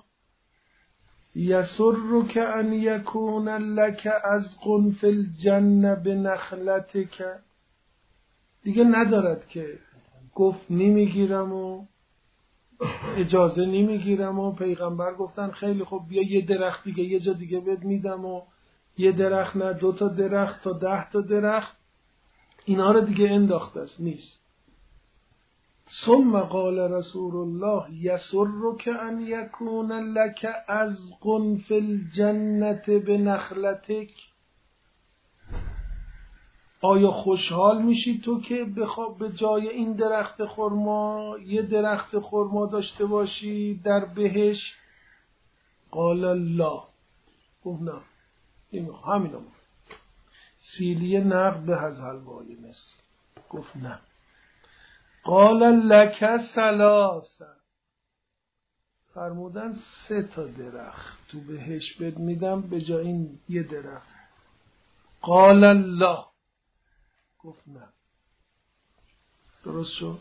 یسرک ان یکون لک عزق فی الجنه بنخلتک. دیگه ندارد که گفت نمیگیرم و اجازه نمیگیرم و پیغمبر گفتن خیلی خوب بیا یه درخت دیگه یه جا دیگه بهت میدم و یه درخت نه دو تا درخت تا ده تا درخت، اینا رو دیگه انداخته است نیست. ثم قال رسول الله یسرک ان یکون لک عزق فی الجنه بنخلتک. آیا خوشحال میشی تو که بخواب به جای این درخت خرما یه درخت خرما داشته باشی در بهشت؟ قال لا، گفت نه، این همینا سیلی نقد به از حلوای مصر. گفت نه. قال لک ثلاثه، فرمودن سه تا درخت تو بهشت بهت میدم به جای این یه درخت. قال لا، گفت نه. درست شد؟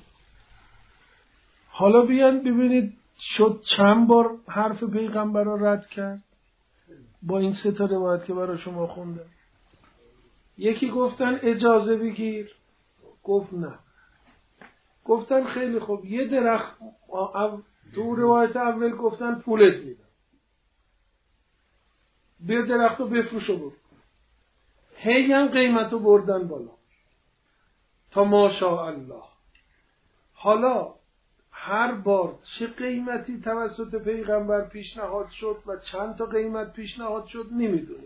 حالا بیان ببینید شد چند بار حرف پیغمبر را رد کرد با این سه تا روایت که برای شما خوندم. یکی گفتن اجازه بگیر، گفت نه. گفتن خیلی خوب یه درخت، تو روایت اول گفتن پولت میدم، بیا درخت رو بفروشو برو. هی هم قیمتو بردن بالا تا ماشاءالله. حالا هر بار چه قیمتی توسط پیغمبر پیشنهاد شد و چند تا قیمت پیشنهاد شد نمیدونه،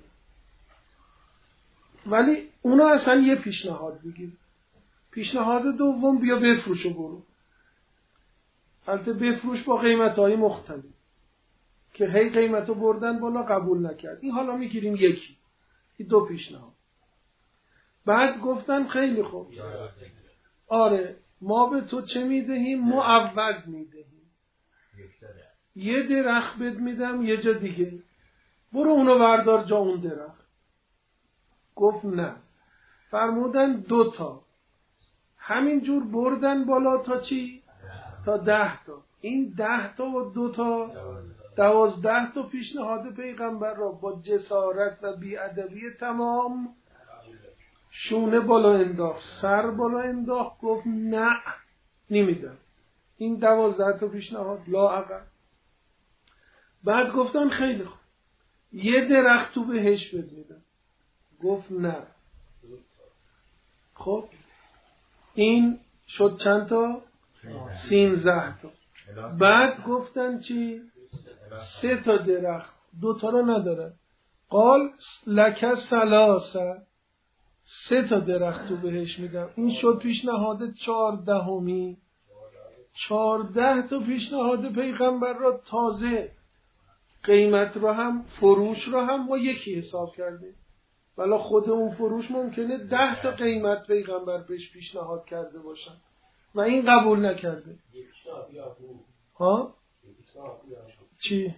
ولی اونا اصلا یه پیشنهاد بگیر. پیشنهاد دوم بیا بفروش و برو. البته بفروش با قیمت‌های مختلف که هی قیمتو بردن بالا، قبول نکرد. این حالا میگیریم یکی، این دو پیشنهاد. بعد گفتن خیلی خوب، آره ما به تو چه میدهیم؟ معوض میدهیم، یه درخت بهت میدم یه جا دیگه، برو اونو بردار جا اون درخت. گفت نه. فرمودن دو تا، همین جور بردن بالا تا چی؟ تا ده تا. این ده تا و دو تا دوازده تا پیشنهاد پیغمبر را با جسارت و بی‌ادبی تمام شونه بالا انداخت، سر بالا انداخت، گفت نه نمیدم. این دوازده تا پیشنهاد لا عقل. بعد گفتن خیلی خوب یه درخت تو بهشت بهت میدم. گفت نه. خب این شد چند تا؟ سینزده تا. بعد گفتن چی؟ سه تا درخت، دو تا رو نداره. قال لک ثلاثه، سه تا درخت تو بهش میدم. این شد پیشنهاد چهاردهمی. چهارده تا پیشنهاد پیغمبر را تازه قیمت رو هم فروش رو هم ما یکی حساب کردیم، ولی خود اون فروش ممکنه ده تا قیمت پیغمبر بهش پیشنهاد کرده باشن و این قبول نکرده. ها؟ چی؟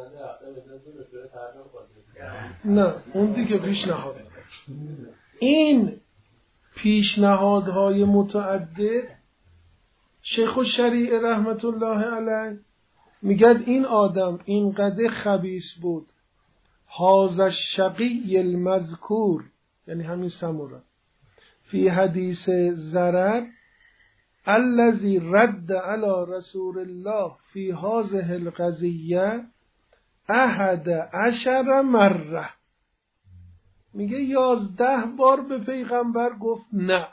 نه اون دیگه پیشنهاد. این پیشنهادهای متعدد شیخ الشریعه رحمت الله علیه میگد این آدم اینقدر خبیث بود، هذا الشقی المذکور، یعنی همین سمورا فی حدیث ضرر الذی رد علی رسول الله فی هذه القضیه احد عشر مره. میگه یازده بار به پیغمبر گفت نه.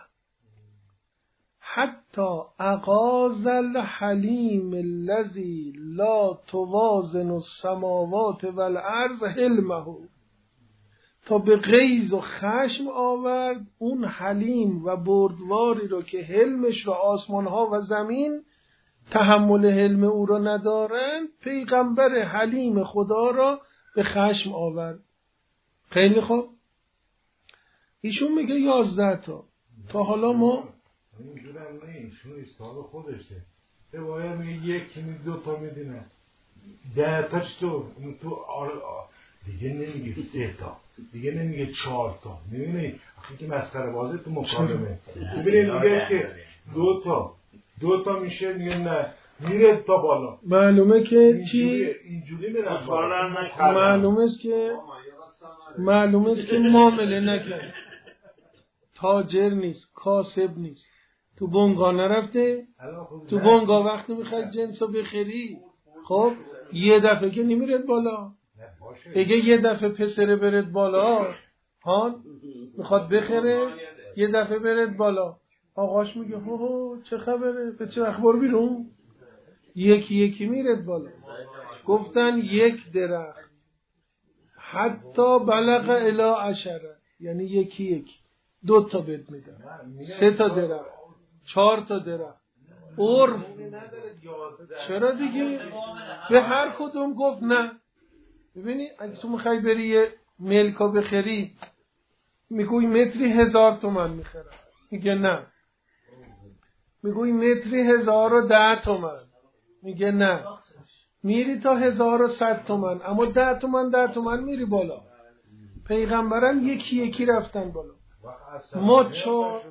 حتی اغاظ الحلیم الذی لا توازن السماوات والارض حلمه، تا به غیظ و خشم آورد اون حلیم و بردواری رو که حلمش رو آسمان ها و زمین تحمل حلم او رو ندارن، پیغمبر حلیم خدا را به خشم آورد. خیلی خوب. ایشون میگه یازده تا. تا حالا ما اینجور هم نه، ایشون استحال خودشه. به باید میگه یکی می دو تا میدینه ده تا چطور؟ اون تو آره دیگه نمیگه سه تا، دیگه نمیگه چهار تا. میبینی آخه که مسخره بازی تو مکالمه. میبینی میگه که دو تا دو تا میشه، میگه نه میره تا بالا. معلومه که چی؟ اینجوری میره بالا. معلومه است که معلومه است که معامله نکنه، تاجر نیست، کاسب نیست، تو بنگاه نرفته. تو بنگاه وقتی میخوای جنسو بخری، خب یه دفعه که نمیرد بالا. اگه یه دفعه پسره برد بالا، ها میخواد بخره، یه دفعه برد بالا، آقاش میگه هو هو چه خبره، به چه اخبار بیرون، یکی یکی میرد بالا. گفتن یک درخت حتی بلغ الی عشره، یعنی یکی یکی، دو تا بد میدن، سه تا درخت، چهار تا درخت. عرف چرا دیگه به هر کدوم گفت نه. ببینی اگه تو میخوای بری یه ملکا بخری، میگوی متری هزار تومن میخرم، میگه نه. میگوی متری هزار و ده تومن، میگه نه. میری تا هزار و صد تومن، اما ده تومن ده تومن میری بالا. پیغمبرم یکی یکی رفتن بالا. ما چهار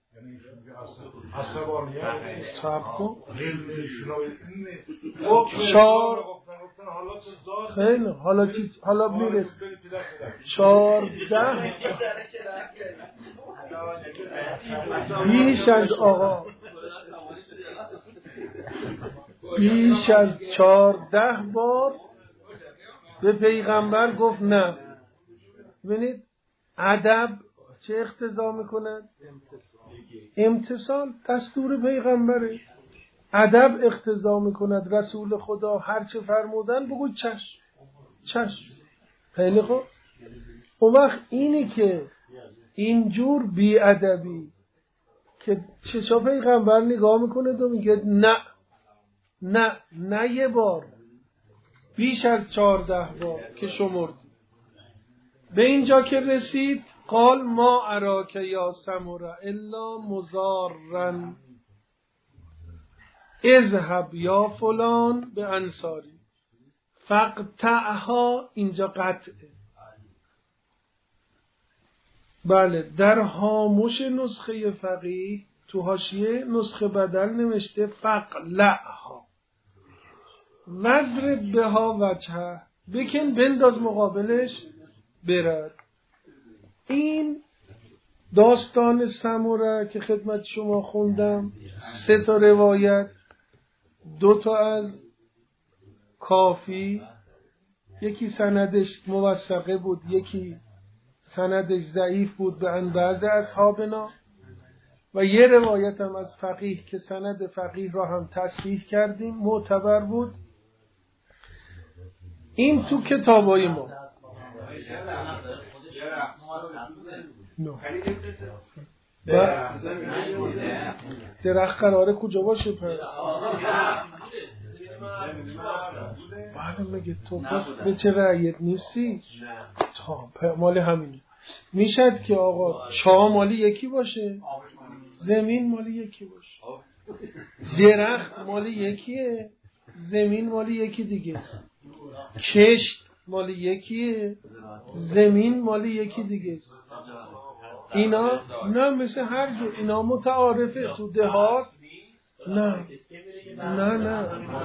سب کن چهار خیلی حالا چی حالا میرس چهارده بیش از آقا بیش از چهارده بار به پیغمبر گفت نه. ببینید ادب چه اقتضا میکند؟ امتثال. دستور پیغمبره. ادب اقتضا میکند رسول خدا هر چه فرمودن بگو چشم چشم. خیلی خوب. اون وقت اینی که اینجور بی ادبی که چشا پیغمبر نگاه میکنه و میگه نه نه نه یه بار، بیش از چهارده بار که شمرد. به اینجا که رسید قال ما اراک یا سمره الا مزارن اذهب یا فلان به انصاری فقطعها. اینجا قطعه. بله در هامش نسخه فقیه تو حاشیه نسخه بدل نوشته فقلعها وضرب بها وجهه، بکن بنداز مقابلش برد. این داستان سمره که خدمت شما خوندم، سه تا روایت، دو تا از کافی، یکی سندش موثقه بود، یکی سندش ضعیف بود به انبعض اصحابنا، و یه روایت هم از فقیه که سند فقیه را هم تصحیح کردیم، معتبر بود. این تو کتابای ما درخت قراره کجا باشه پس؟ بعد میگه تو پس به چه رعیت نیستی؟ تا مال همینه. میشد که آقا چا مالی یکی باشه، زمین مالی یکی باشه، درخت مالی یکیه، زمین مالی یکی دیگه، کشت مالی یکیه، زمین مالی یکی دیگه. اینا نه مثل هر جور، اینا متعارفه. تو دهات نه نه نه.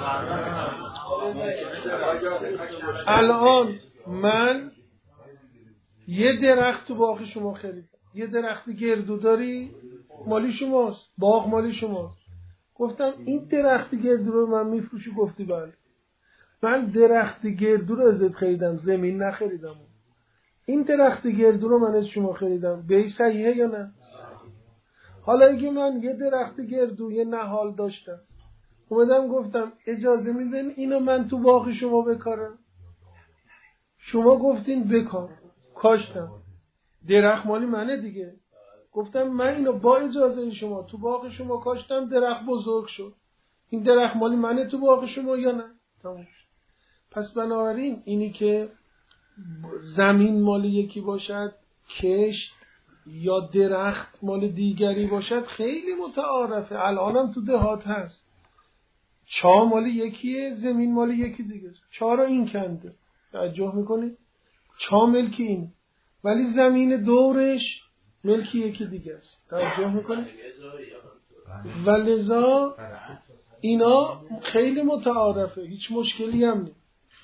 الان من یه درخت تو باغ شما خریدم، یه درخت گردو داری مالی شماست، باغ مالی شماست. گفتم این درخت گردو رو من میفروشی؟ گفتی بله. من درخت گردو رو ازت خریدم، زمین نخریدم. این درخت گردو رو من از شما خریدم، به صحیحه یا نه؟ حالا اگه من یه درخت گردو یه نهال داشتم، اومدم گفتم اجازه میدین اینو من تو باغ شما بکارم، شما گفتین بکار، کاشتم، درخت مالی منه دیگه. گفتم من اینو با اجازه شما تو باغ شما کاشتم، درخت بزرگ شد، این درخت مالی منه تو باغ شما یا نه؟ تموم. پس بنابراین اینی که زمین مالی یکی باشد، کشت، یا درخت مال دیگری باشد خیلی متعارفه. الانم تو دهات هست، چاه مال یکیه، زمین مال یکی دیگه. چاه را این کنده، توجه میکنید؟ چاه ملکی این، ولی زمین دورش ملکی یکی دیگه است. توجه میکنید؟ و لذا اینا خیلی متعارفه، هیچ مشکلی هم نیست.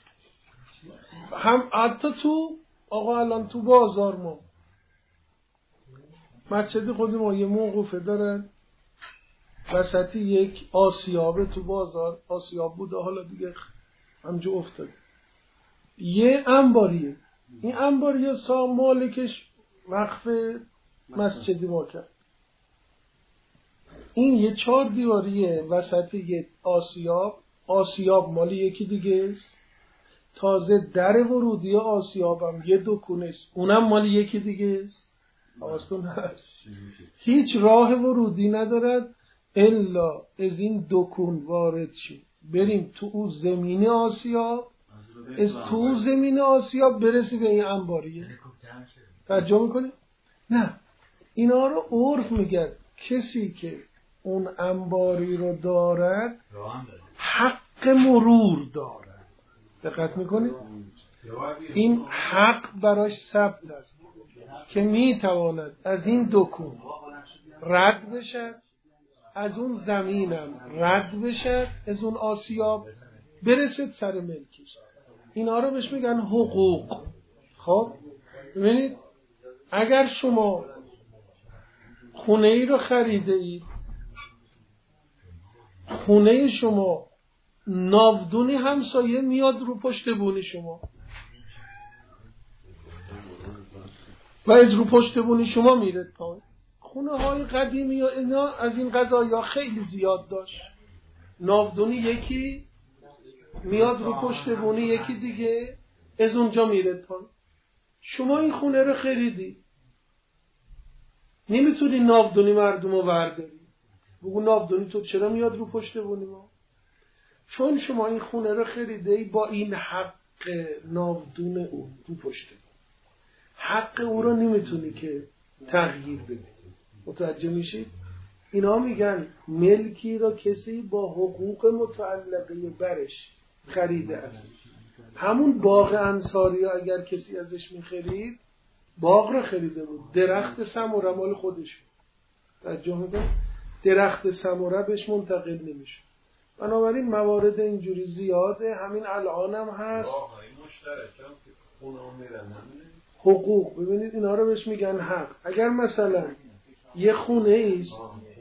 هم حتی تو آقا الان تو بازار ما مسجد خود ما یه موقوفه دارن وسطی یک آسیابه تو بازار، آسیاب بوده حالا دیگه همجا افتاده، یه انباریه. این انباریه سا مالکش وقف مسجدی ما کرد. این یه چهار دیواریه وسطی یک آسیاب، آسیاب مالی یکی دیگه است، تازه در ورودی آسیابم یه دکونه است، اونم مالی یکی دیگه است. آستون هست، هیچ راه ورودی ندارد الا از این دکون وارد شیم بریم تو اون زمین آسیاب، از تو زمین آسیاب برسی به این انباریه. توجه میکنی؟ نه، اینا رو عرف میگه کسی که اون انباری رو دارد حق مرور دارد. دقت میکنی؟ این حق براش ثبت است که میتواند از این دکون رد بشد، از اون زمینم رد بشد، از اون آسیاب برسد سر ملکش. اینا رو بهش میگن حقوق. خب ببینید، اگر شما خونه ای رو خریده اید، خونه شما ناودونی همسایه میاد رو پشت بونی شما و از رو پشت بونی شما میره پایین. خونه های قدیمی و اینا از این قضایا خیلی زیاد داشت. ناودونی یکی میاد رو پشت بونی یکی دیگه از اونجا میره پایین. شما این خونه رو خریدی، نمیتونی ناودونی مردم رو برداری. بگو ناودونی تو چرا میاد رو پشت بونی ما؟ چون شما این خونه رو خریده با این حق ناودون او رو پشت بونی. حق او رو نمیتونی که تغییر بدی. متوجه میشید؟ اینا میگن ملکی را کسی با حقوق متعلقه برش خریده است. همون باغ انصاری اگر کسی ازش میخرید، باغ را خریده بود، درخت سموره مال خودش بود. توجه میکنید؟ درخت سموره بهش منتقل نمیشه. بنابراین موارد اینجوری زیاده. همین الان هم هست حقوق. ببینید اینا رو بهش میگن حق. اگر مثلا یه خونه ایست،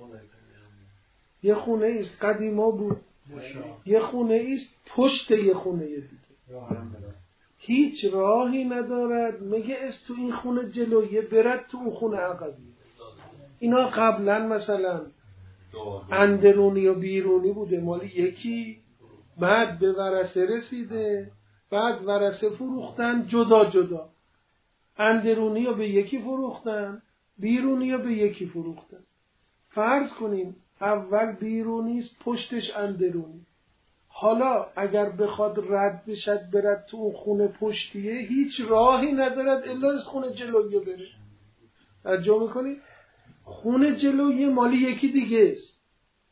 یه خونه ایست قدیما بود، یه خونه ایست پشت یه خونه دیگه، هیچ راهی ندارد میگه از تو این خونه جلویه برد تو اون خونه عقبی. اینا قبلا مثلا اندرونی و بیرونی بوده مالی یکی، بعد به ورثه رسیده، بعد ورثه فروختن جدا جدا، اندرونی رو به یکی فروختن، بیرونی رو به یکی فروختن. فرض کنیم اول بیرونیست پشتش اندرونی، حالا اگر بخواد رد بشد برد تو اون خونه پشتیه، هیچ راهی ندارد الا از خونه جلویه بره. توجه میکنی؟ خونه جلویه مالی یکی دیگه است،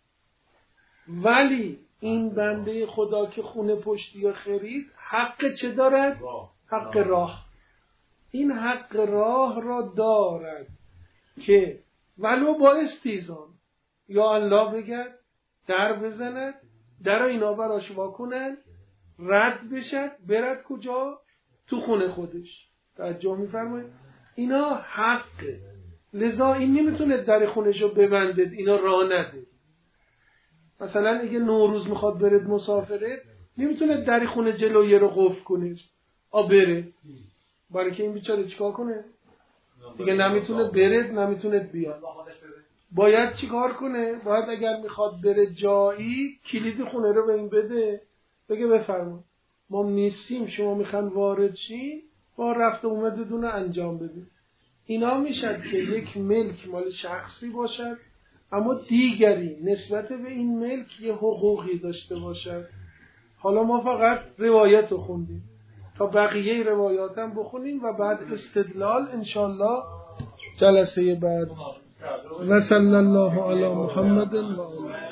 ولی این بنده خدا که خونه پشتیه خرید حق چه دارد؟ حق راه. این حق راه را دارد که ولو با استیزان یا الله بگرد در بزند، در اینا براش واکنن، رد بشد برد کجا؟ تو خونه خودش. توجه میفرمایید؟ اینا حقه. لذا این نمیتونه در خونش رو ببندد، اینا راه نده. مثلا اگه نوروز میخواد برد مسافره، نمیتونه در خونه جلویه رو قفل کنه آ بره، برای که این بیچاره چیکار کنه؟ دیگه نمیتونه برد، نمیتونه بیاد. باید چیکار کنه؟ باید اگر میخواد بره جایی کلید خونه رو به این بده، بگه بفرما ما نیستیم، شما میخوان وارد شین، با رفت و اومد دونه انجام بده. اینا میشد که یک ملک مال شخصی باشد، اما دیگری نسبت به این ملک یه حقوقی داشته باشد. حالا ما فقط روایت رو خوندیم، تا بقیه روایات هم بخونیم و بعد استدلال انشالله جلسه بعد و صلی الله علی محمد و آله.